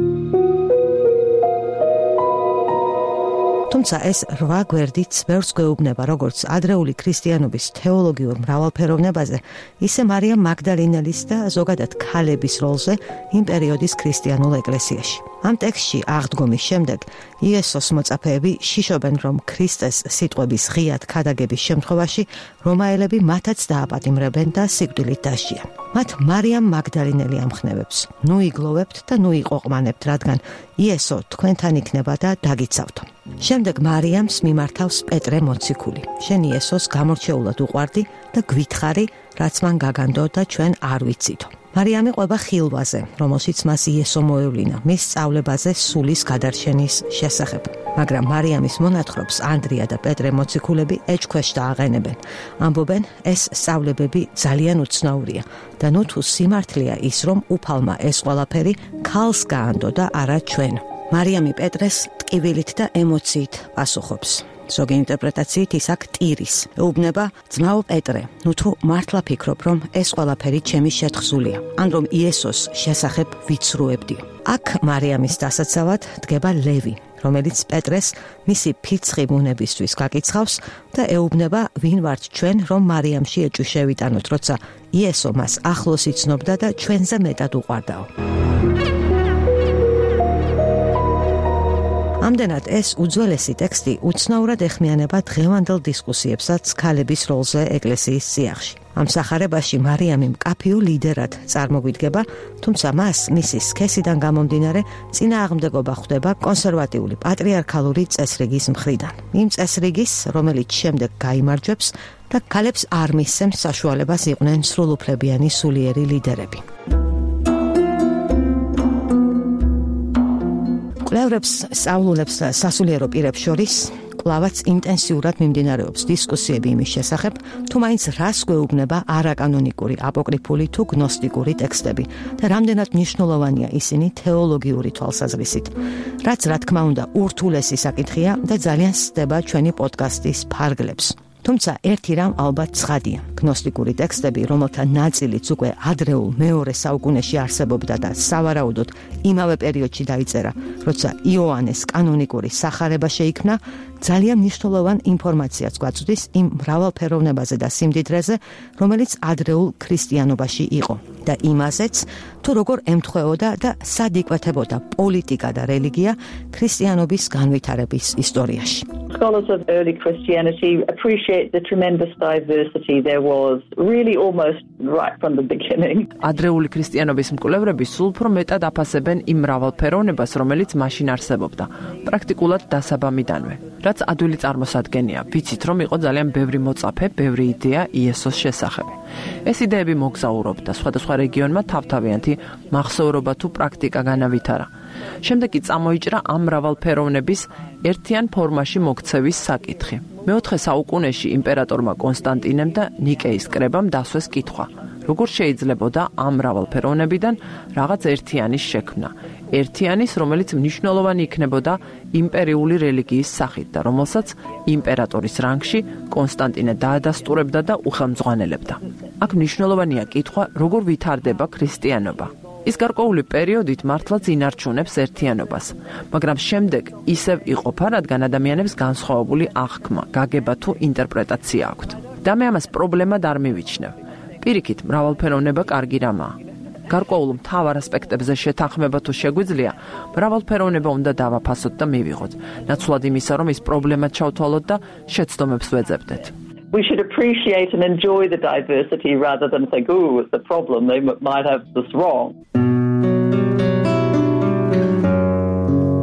თუმცა ეს 8 გვერდიც ბევრს გვეუბნება როგორც ადრეული ქრისტიანობის თეოლოგიურ მრავალფეროვნებაზე, ისე მარიამ მაგდალინელის და ზოგადად ქალების როლზე იმ პერიოდის ქრისტიანულ ეკლესიაში. ამ ტექსტში აღდგომის შემდეგ იესოს მოწაფეები შიშობენ, რომ ქრისტეს სიტყვების ღიად ქადაგების შემთხვევაში რომაელები მათაც დააპატიმრებენ და სიკვდილით დასჯიან. მათ მარიამ მაგდალინელი ამხნევებს: ნუ იგლოვებთ და ნუ იყვაყმანებთ, რადგან იესო თქვენთან იქნება და დაგიცავთ. შემდეგ მარიამს მიმართავს პეტრე მოციქული: შენ იესოს გამორჩეულად უყვარდი და გვითხრი, რაც მან გაგანდო და ჩვენ არ ვიცითო. მარიამი ყვება ხილვაზე, რომელშიც მას იესო მოევლინა მის სწავლებაზე სულის გადარჩენის შესახებ. მაგრამ მარიამის მონათხრობს ანდრია და პეტრე მოციქულები ეჭქვეშ დააყენებენ. ამბობენ, ეს სწავლებები ძალიან უცნაურია და ნუ თუ სიმართლეა ის, რომ უფალმა ეს ყველაფერი ქალს გაანდო და არა ჩვენ. მარიამი პეტრეს ტკივილით და ემოციით პასუხობს. ზოგი ინტერპრეტაციით ის აქ ტირის. ეუბნება: ძმაო პეტრე, ნუ თუ მართლა ფიქრობ, რომ ეს ყველაფერი ჩემი შეთხზულია, ან რომ იესოს შესახებ ვიცრუებდი. აქ მარიამის დასაცავად დგება ლევი, რომელიც პეტრეს მისი ფიცხი ბუნებისთვის გაკიცხავს და ეუბნება, ვინ ვართ ჩვენ, რომ მარიამში ეჭვი შევიტანოთ, როცა იესო მას ახლოს იცნობდა და ჩვენზე მეტად უყვარდაო. ამდენად ეს უძველესი ტექსტი უცნაურად ეხმიანება დღევანდელ დისკუსიებსაც ქალების როლზე ეკლესიის წიაღში. ამ სახარებაში მარიამი მკაფიო ლიდერად წარმოგვიდგება, თუმცა მას მისი სქესიდან გამომდინარე წინააღმდეგობა ხვდება კონსერვატიული პატრიარქალური წესრიგის მხრიდან. იმ წესრიგის, რომელიც შემდეგ გაიმარჯვებს და ქალებს არ მისცემს საშუალებას იყვნენ სრულუფლებიანი სულიერი ლიდერები. კვლევრებს, სწავლულებს და სასულიერო პირებს შორის კვლავაც ინტენსიურად მიმდინარეობს დისკუსიები იმის შესახებ, თუ მაინც რას გვეუბნება არაკანონიკური, აპოკრიფული თუ გნოსტიკური ტექსტები და რამდენად მნიშვნელოვანია ისინი თეოლოგიური თვალსაზრისით. რაც რა თქმა უნდა ურთულესი საკითხია და ძალიან სდება ჩვენი პოდკასტის ფარგლებს. თუმცა ერთი რამ ალბათ ცხადია: გნოსტიკური ტექსტები, რომელთა ნაწილიც უკვე ადრეულ მეორე საუკუნეში არსებობდა და სავარაუდოდ იმავე პერიოდში დაიწერა, როცა იოანეს კანონიკური სახარება შეიქმნა, ძალიან მნიშვნელოვან ინფორმაციას გვაწვდის იმ მრავალფეროვნებაზე და სიმდიდრეზე, რომელიც ადრეულ ქრისტიანობაში იყო და იმაზეც, თუ როგორ ემთხვეოდა და სად იკვეთებოდა პოლიტიკა და რელიგია ქრისტიანობის განვითარების ისტორიაში. Scholars of early Christianity appreciate the tremendous diversity there was really almost right from the beginning. ადრეული ქრისტიანობის მკვლევრები სულ უფრო მეტად აფასებენ იმ მრავალფეროვნებას, რომელიც მაშინ არსებობდა, პრაქტიკულად დასაბამიდანვე. რაც ადვილი წარმოსადგენია, ვიცით რომ იყო ძალიან ბევრი მოწაფე, ბევრი იდეა იესოს შესახებ. ეს იდეები მოგზაურობდა სხვადასხვა რეგიონმა თავთავიანთი მახსოვრობა თუ პრაქტიკა განავითარა. შემდეგ კი წამოიჭრა ამ მრავალფეროვნების ერთიან ფორმაში მოქცევის საკითხი. მე-4 საუკუნეში იმპერატორმა კონსტანტინემ და ნიკეის კრებამ დასვეს კითხვა: როგორ შეიძლებოდა ამ მრავალფეროვნებიდან რაღაც ერთიანის შექმნა, ერთიანის, რომელიც მნიშვნელოვანი იქნებოდა იმპერიული რელიგიის სახით და რომელსაც იმპერატორის რანგში კონსტანტინე დაადასტურებდა და უხელმძღვანელებდა. აქ მნიშვნელოვანია კითხვა, როგორ ვითარდება ქრისტიანობა. ის გარკვეული პერიოდით მართლაც ინარჩუნებს ერთიანობას, მაგრამ შემდეგ ისევ იყოფა, რადგან ადამიანებს განსხვავებული აღქმა, გაგება თუ ინტერპრეტაცია აქვთ. და მე ამას პრობლემად არ მივიჩნევ. პირიქით, მრავალფეროვნება კარგი რამაა. გარკვეულ მთავარ ასპექტებზე შეთანხმება თუ შეგვიძლია, მრავალფეროვნება უნდა დავაფასოთ და მივიღოთ, ნაცვლად იმისა, რომ ის პრობლემად ჩავთვალოთ და შეცდომებს ვეძებდეთ. We should appreciate and enjoy the diversity rather than think, oh, it's a problem, they might have this wrong.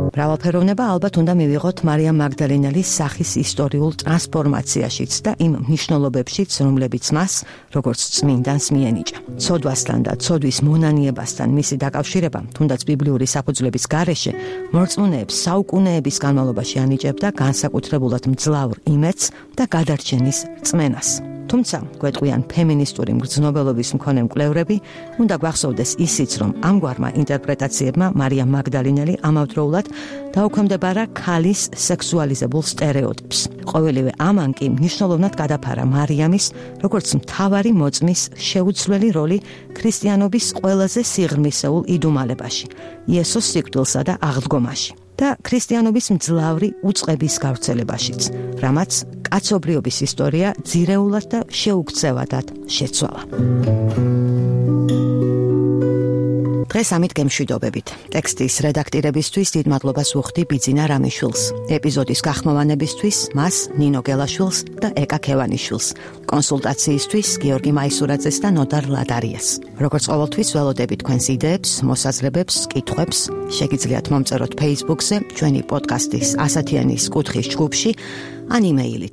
მრავალფეროვნება ალბათ უნდა მივიღოთ მარიამ მაგდალინელის სახის ისტორიულ ტრანსფორმაციაშიც და იმ მნიშვნელობებშიც, რომლებიც მას, როგორც წმინდანს მიენიჭა. ცოდვასთან და ცოდვის მონანიებასთან მისი დაკავშირება, თუნდაც ბიბლიური საფუძვლების გარეშე, მორწმუნეებს საუკუნეების განმავლობაში ანიჭებდა განსაკუთრებულად მძლავრ იმედს და გადარჩენის რწმენას. თუმცა, გვეტყვიან ფემინისტური მგრძნობელობის მქონე მკვლევრები, უნდა გვახსოვდეს ისიც, რომ ამგვარმა ინტერპრეტაციებმა მარიამ მაგდალინელი ამავდროულად დაუქვემდებარა ქალის სექსუალიზებულ სტერეოტიპს. ყოველივე ამან კი მნიშვნელოვნად გადაფარა მარიამის, როგორც მთავარი მოწმის შეუცვლელი როლი ქრისტიანობის ყველაზე სიღრმისეულ იდუმალებაში, იესოს სიკვდილსა და აღდგომაში და ქრისტიანობის მძლავრი უწყების გავრცელებაშიც, რამაც კაცობრიობის ისტორია ძირეულად და შეუქცევადად შეცვალა. დღეს ამით გემშვიდობებით. ტექსტის რედაქტირებისთვის დიდ მადლობას ვუხდი ბიძინა რამიშვილს, ეპიზოდის გახმოვანებისთვის მას ნინო გელაშვილს და ეკა ქევანიშვილს, კონსულტაციისთვის გიორგი მაისურაძეს და ნოდარ ლადარიას. როგორც ყოველთვის ველოდები თქვენს იდეებს, მოსაზრებებს, კითხვებს, შეგიძლიათ მომწეროთ Facebook-ზე, ჩვენი პოდკასტის ასათიანის კუთხის ჯგუფში, ან იმეილით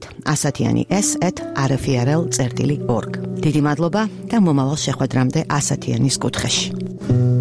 asatiani@rfrl.org. დიდი მადლობა და მომავალ შეხვედრამდე ასათიანის კუთხეში.